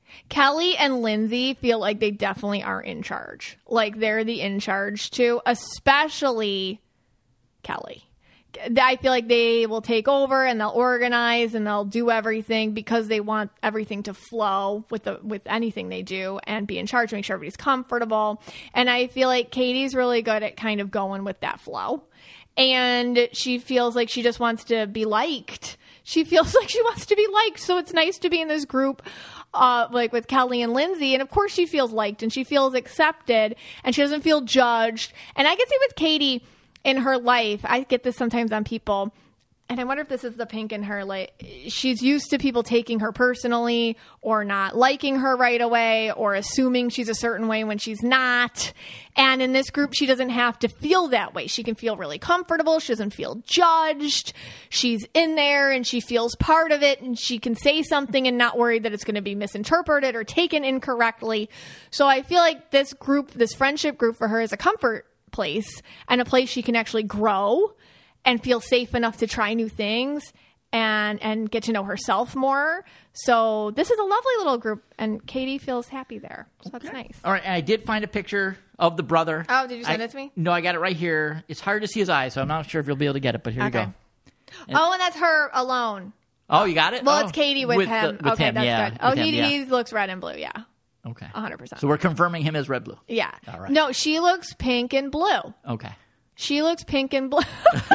Kelly and Lindsay feel like they definitely are in charge. Like they're the in charge too, especially Kelly. I feel like they will take over and they'll organize and they'll do everything because they want everything to flow with anything they do and be in charge, make sure everybody's comfortable. And I feel like Katie's really good at kind of going with that flow. And she feels like she just wants to be liked. She feels like she wants to be liked. So it's nice to be in this group like with Kelly and Lindsay. And of course she feels liked and she feels accepted and she doesn't feel judged. And I can see with Katie in her life, I get this sometimes on people, and I wonder if this is the pink in her, like she's used to people taking her personally or not liking her right away or assuming she's a certain way when she's not. And in this group, she doesn't have to feel that way. She can feel really comfortable. She doesn't feel judged. She's in there and she feels part of it and she can say something and not worry that it's going to be misinterpreted or taken incorrectly. So I feel like this group, this friendship group for her is a comfort place and a place she can actually grow and feel safe enough to try new things and get to know herself more. So this is a lovely little group and Katie feels happy there. So that's nice. All right. And I did find a picture of the brother. Oh, did you send it to me? No, I got it right here. It's hard to see his eyes, so I'm not sure if you'll be able to get it, but here you go. And that's her alone. Oh, you got it? Well, it's Katie with him. With okay, him, that's yeah. good. Oh, With him, he looks red and blue, yeah. Okay. 100%. So we're confirming him as red blue. Yeah. All right. No, she looks pink and blue. Okay. She looks pink and blue.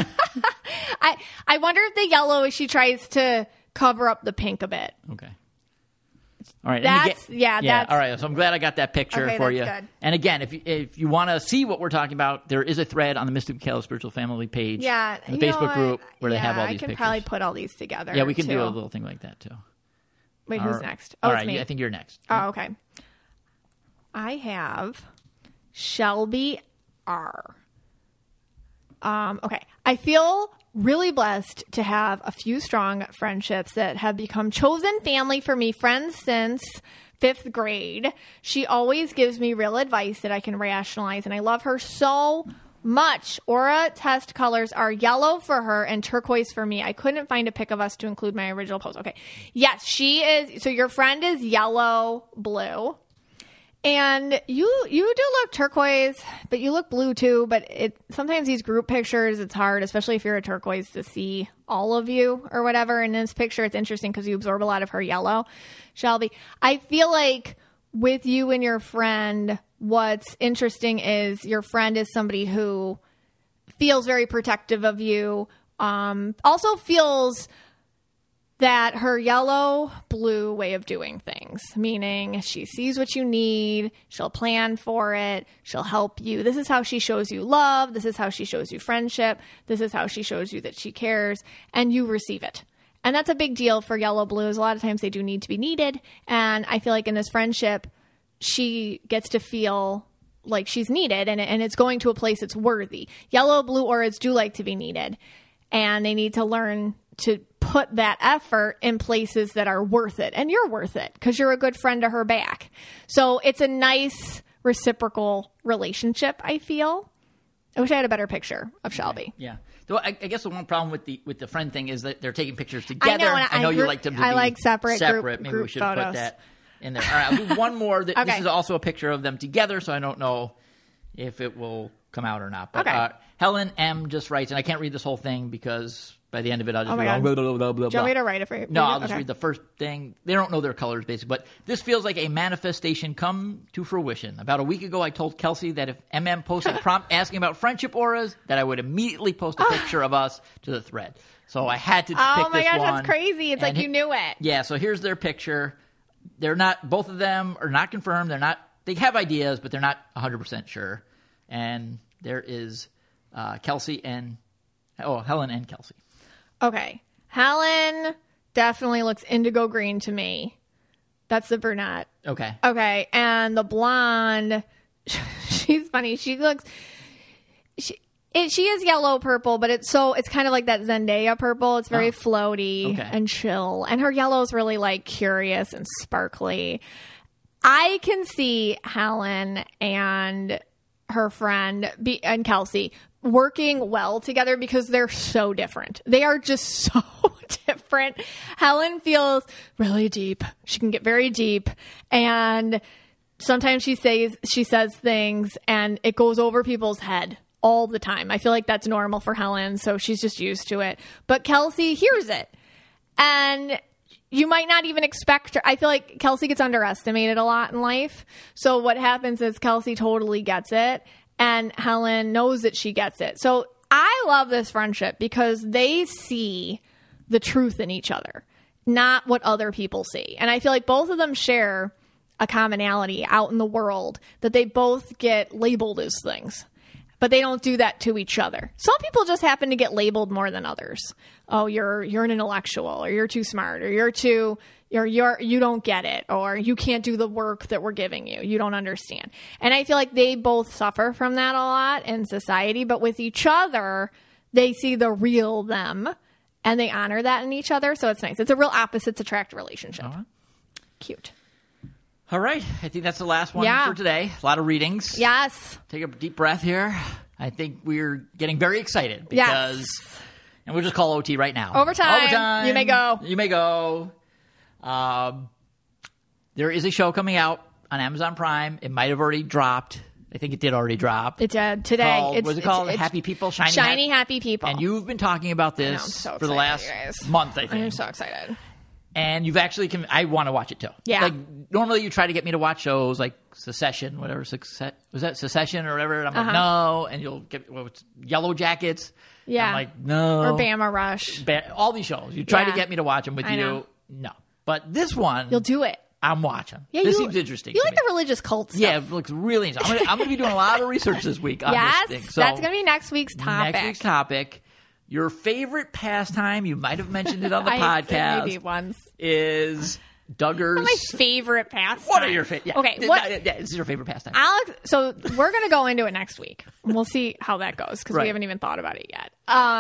I wonder if the yellow, she tries to cover up the pink a bit. Okay. All right. That's. All right. So I'm glad I got that picture for you. Good. And again, if you want to see what we're talking about, there is a thread on the Mystic Michaela Spiritual Family page. Yeah. The Facebook group where they have all these pictures. I can probably put all these together. Yeah, we can do a little thing like that too. Wait, who's next? Oh, all right. It's me. I think you're next. Oh, okay. I have Shelby R. Okay. I feel really blessed to have a few strong friendships that have become chosen family for me, friends since 5th grade. She always gives me real advice that I can rationalize, and I love her so much. Aura test colors are yellow for her and turquoise for me. I couldn't find a pic of us to include my original post. Okay. Yes, she is. So your friend is yellow, blue. And you do look turquoise, but you look blue too. But sometimes these group pictures, it's hard, especially if you're a turquoise, to see all of you or whatever. In this picture, it's interesting because you absorb a lot of her yellow, Shelby. I feel like with you and your friend, what's interesting is your friend is somebody who feels very protective of you. Also feels that her yellow-blue way of doing things, meaning she sees what you need, she'll plan for it, she'll help you. This is how she shows you love. This is how she shows you friendship. This is how she shows you that she cares, and you receive it. And that's a big deal for yellow-blues. A lot of times they do need to be needed, and I feel like in this friendship, she gets to feel like she's needed, and it's going to a place that's worthy. Yellow-blue auras do like to be needed, and they need to learn to put that effort in places that are worth it. And you're worth it because you're a good friend to her back. So it's a nice reciprocal relationship, I feel. I wish I had a better picture of Shelby. Yeah. So I guess the one problem with the friend thing is that they're taking pictures together. I know you like them to be like separate. Maybe group we should photos. put that in there. All right, I'll do one more. Okay. This is also a picture of them together, so I don't know if it will come out or not. But okay. Helen M. just writes, and I can't read this whole thing because by the end of it, I'll just be blah, blah, blah, blah, blah. Do you want me to write it for you? No, I'll just read the first thing. They don't know their colors, basically. But this feels like a manifestation come to fruition. About a week ago, I told Kelsey that if MM posted a prompt asking about friendship auras, that I would immediately post a picture of us to the thread. So I had to pick this one. Oh my gosh, that's crazy. It's like you knew it. Yeah, so here's their picture. They're not, both of them are not confirmed. They have ideas, but they're not 100% sure. And there is Kelsey and, Helen and Kelsey. Okay. Helen definitely looks indigo green to me. That's the brunette. Okay. Okay. And the blonde, she's funny. She looks, she is yellow purple, but it's kind of like that Zendaya purple. It's very floaty and chill. And her yellow is really like curious and sparkly. I can see Helen and her friend and Kelsey working well together because they're so different. They are just so different. Helen feels really deep. She can get very deep, and sometimes she says things and it goes over people's head all the time. I feel like that's normal for Helen, so she's just used to it. But Kelsey hears it, and you might not even expect her. I feel like Kelsey gets underestimated a lot in life. So what happens is Kelsey totally gets it, and Helen knows that she gets it. So I love this friendship because they see the truth in each other, not what other people see. And I feel like both of them share a commonality out in the world, that they both get labeled as things, but they don't do that to each other. Some people just happen to get labeled more than others. Oh, you're an intellectual, or you're too smart, or you don't get it, or you can't do the work that we're giving you. You don't understand. And I feel like they both suffer from that a lot in society, but with each other, they see the real them and they honor that in each other. So it's nice. It's a real opposites attract relationship. Uh-huh. Cute. All right. I think that's the last one for today. A lot of readings. Yes. Take a deep breath here. I think we're getting very excited because, and we'll just call OT right now. Overtime. You may go. You may go. There is a show coming out on Amazon Prime. It might have already dropped. I think it did already drop. It did today. What's it called? Happy People? Shiny Happy People. And you've been talking about this for the last month, I think. I'm so excited. And you've actually I want to watch it too. Yeah. Like, normally you try to get me to watch shows like Secession, whatever. Was that Secession or whatever? And I'm like, no. And you'll get Yellow Jackets. Yeah. I'm like, no. Or Bama Rush. All these shows. You try to get me to watch them with you. Know. No. But this one. You'll do it. I'm watching. Yeah, this seems interesting. You like the religious cult stuff. Yeah, it looks really interesting. I'm going to be doing a lot of research this week on this thing. So that's going to be next week's topic. Next week's topic. Your favorite pastime, you might have mentioned it on the podcast, maybe once, is Duggars. My favorite pastime. What are your favorite? Yeah. Okay, this is your favorite pastime. Alex, so we're going to go into it next week. We'll see how that goes because we haven't even thought about it yet.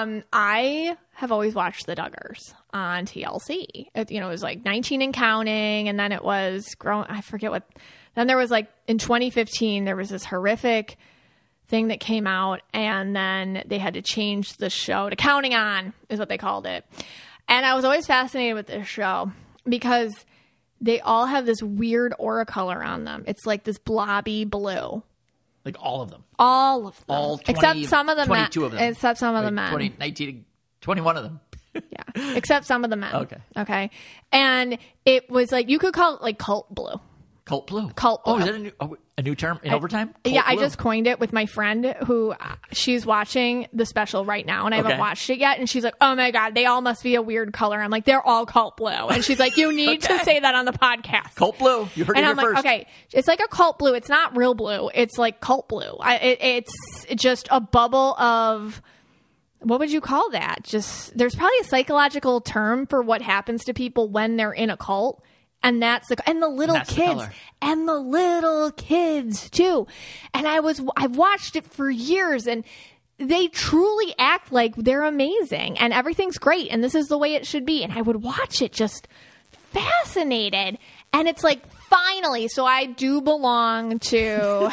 I have always watched the Duggars on TLC. It was like 19 and Counting, and then it was I forget what. Then there was like in 2015 there was this horrific thing that came out, and then they had to change the show to Counting On is what they called it. And I was always fascinated with this show because they all have this weird aura color on them. It's like this blobby blue. Like all of them. All of them. All 20, except some of the 22 men. Of them. Except some of the men. 21 of them. Yeah. Except some of the men. Okay. And it was like, you could call it like cult blue. Cult blue. Cult blue. Oh, is that a new term in overtime? Cult blue. I just coined it with my friend who she's watching the special right now, and I haven't watched it yet. And she's like, "Oh my god, they all must be a weird color." I'm like, "They're all cult blue," and she's like, "You need to say that on the podcast." Cult blue. You heard it here first. Okay, it's like a cult blue. It's not real blue. It's like cult blue. It's just a bubble of. What would you call that? Just there's probably a psychological term for what happens to people when they're in a cult. And that's the little kids and the little kids too. And I've watched it for years, and they truly act like they're amazing and everything's great. And this is the way it should be. And I would watch it just fascinated. And it's like, finally, so I do belong to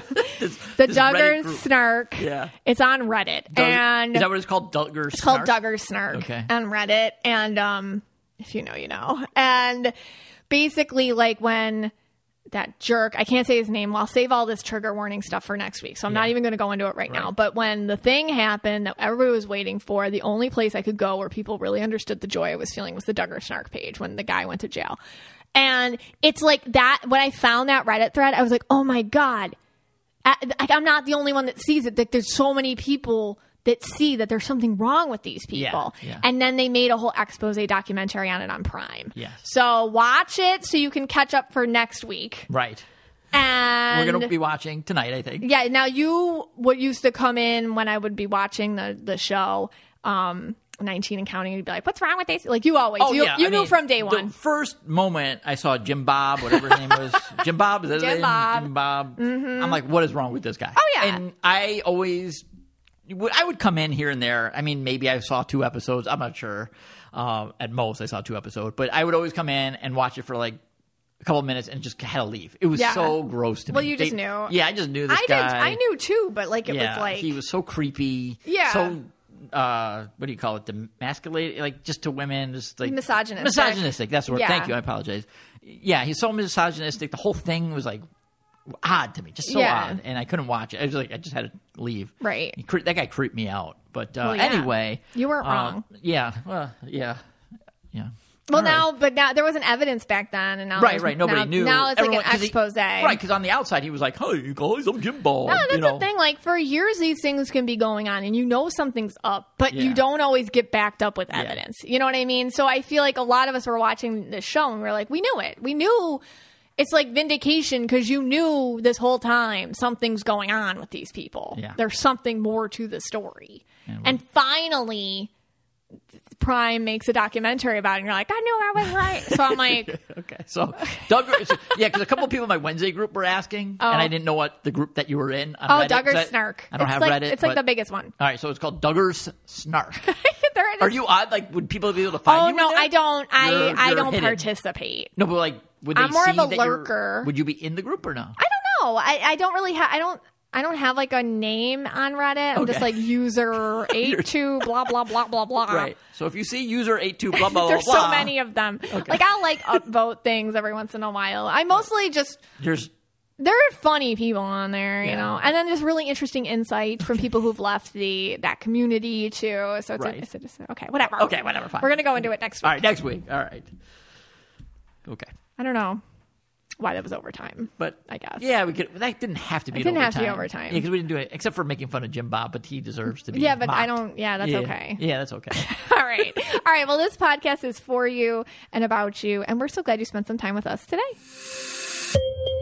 the Duggars Snark. Yeah. It's on Reddit. And is that what it's called? Duggars Snark? It's called Duggars Snark on Reddit. And if you know, you know. And basically, like when that jerk, I can't say his name. Well, I'll save all this trigger warning stuff for next week. So I'm not even going to go into it right now. But when the thing happened that everybody was waiting for, the only place I could go where people really understood the joy I was feeling was the Duggars Snark page when the guy went to jail. And it's like that. When I found that Reddit thread, I was like, oh my God, I'm not the only one that sees it. Like, there's so many people that see that there's something wrong with these people. Yeah. And then they made a whole expose documentary on it on Prime. Yes. So watch it so you can catch up for next week. Right. And we're going to be watching tonight, I think. Yeah. Now, what used to come in when I would be watching the show, 19 and Counting, you'd be like, what's wrong with this? Like, you always, you knew from day one. The first moment I saw Jim Bob, whatever his name was, Jim Bob, is that Jim his name? Bob. Jim Bob. Mm-hmm. I'm like, what is wrong with this guy? Oh, yeah. And I would come in here and there. I mean, maybe I saw 2 episodes. I'm not sure. At most, I saw 2 episodes. But I would always come in and watch it for like a couple of minutes and just had to leave. It was so gross to me. Well, you just knew. Yeah, I just knew this guy. I knew too, but like it was like he was so creepy. Yeah. So what do you call it? Demasculated, like just to women, just like misogynistic. Misogynistic. That's the word. Thank you. I apologize. Yeah, he's so misogynistic. The whole thing was like odd to me, just so odd, and I couldn't watch it. I was like, I just had to leave. Right. That guy creeped me out. But anyway, you weren't wrong. Yeah. Well, yeah. Well, now there wasn't evidence back then, and now right. Nobody knew. Now it's like an expose. Right, because on the outside he was like, "Hey, you guys, I'm Jim Bob." No, that's the thing. Like for years, these things can be going on, and you know something's up, but you don't always get backed up with evidence. You know what I mean? So I feel like a lot of us were watching this show, and we're like, we knew it. We knew. It's like vindication because you knew this whole time something's going on with these people. Yeah. There's something more to the story, and finally. Prime makes a documentary about it, and you're like, I knew I was right. So I'm like... Okay, so Doug... because a couple of people in my Wednesday group were asking, and I didn't know what the group that you were in on Reddit. Duggar's Snark. I don't have Reddit. It's like the biggest one. All right, so it's called Duggar's Snark. Are you odd? Like, would people be able to find you? Oh, no, I don't. I don't participate. No, but like, would they I'm more see of a lurker. Would you be in the group or no? I don't know. I don't really have... I don't have like a name on Reddit. I'm just like user 82 blah blah blah blah blah. Right. So if you see user 82 blah blah blah, there's so many of them. Okay. Like I'll like upvote things every once in a while. I mostly just there are funny people on there, you know, and then just really interesting insight from people who've left that community too. So it's okay, whatever. Okay, whatever. Fine. We're gonna go into it next week. All right, next week. All right. Okay. I don't know why that was overtime, but I guess that didn't have to be. It didn't have to be overtime. Yeah, because we didn't do it except for making fun of Jim Bob, but he deserves to be. Yeah, but mocked. I don't. Yeah, that's okay. Yeah, that's okay. All right. Well, this podcast is for you and about you, and we're so glad you spent some time with us today.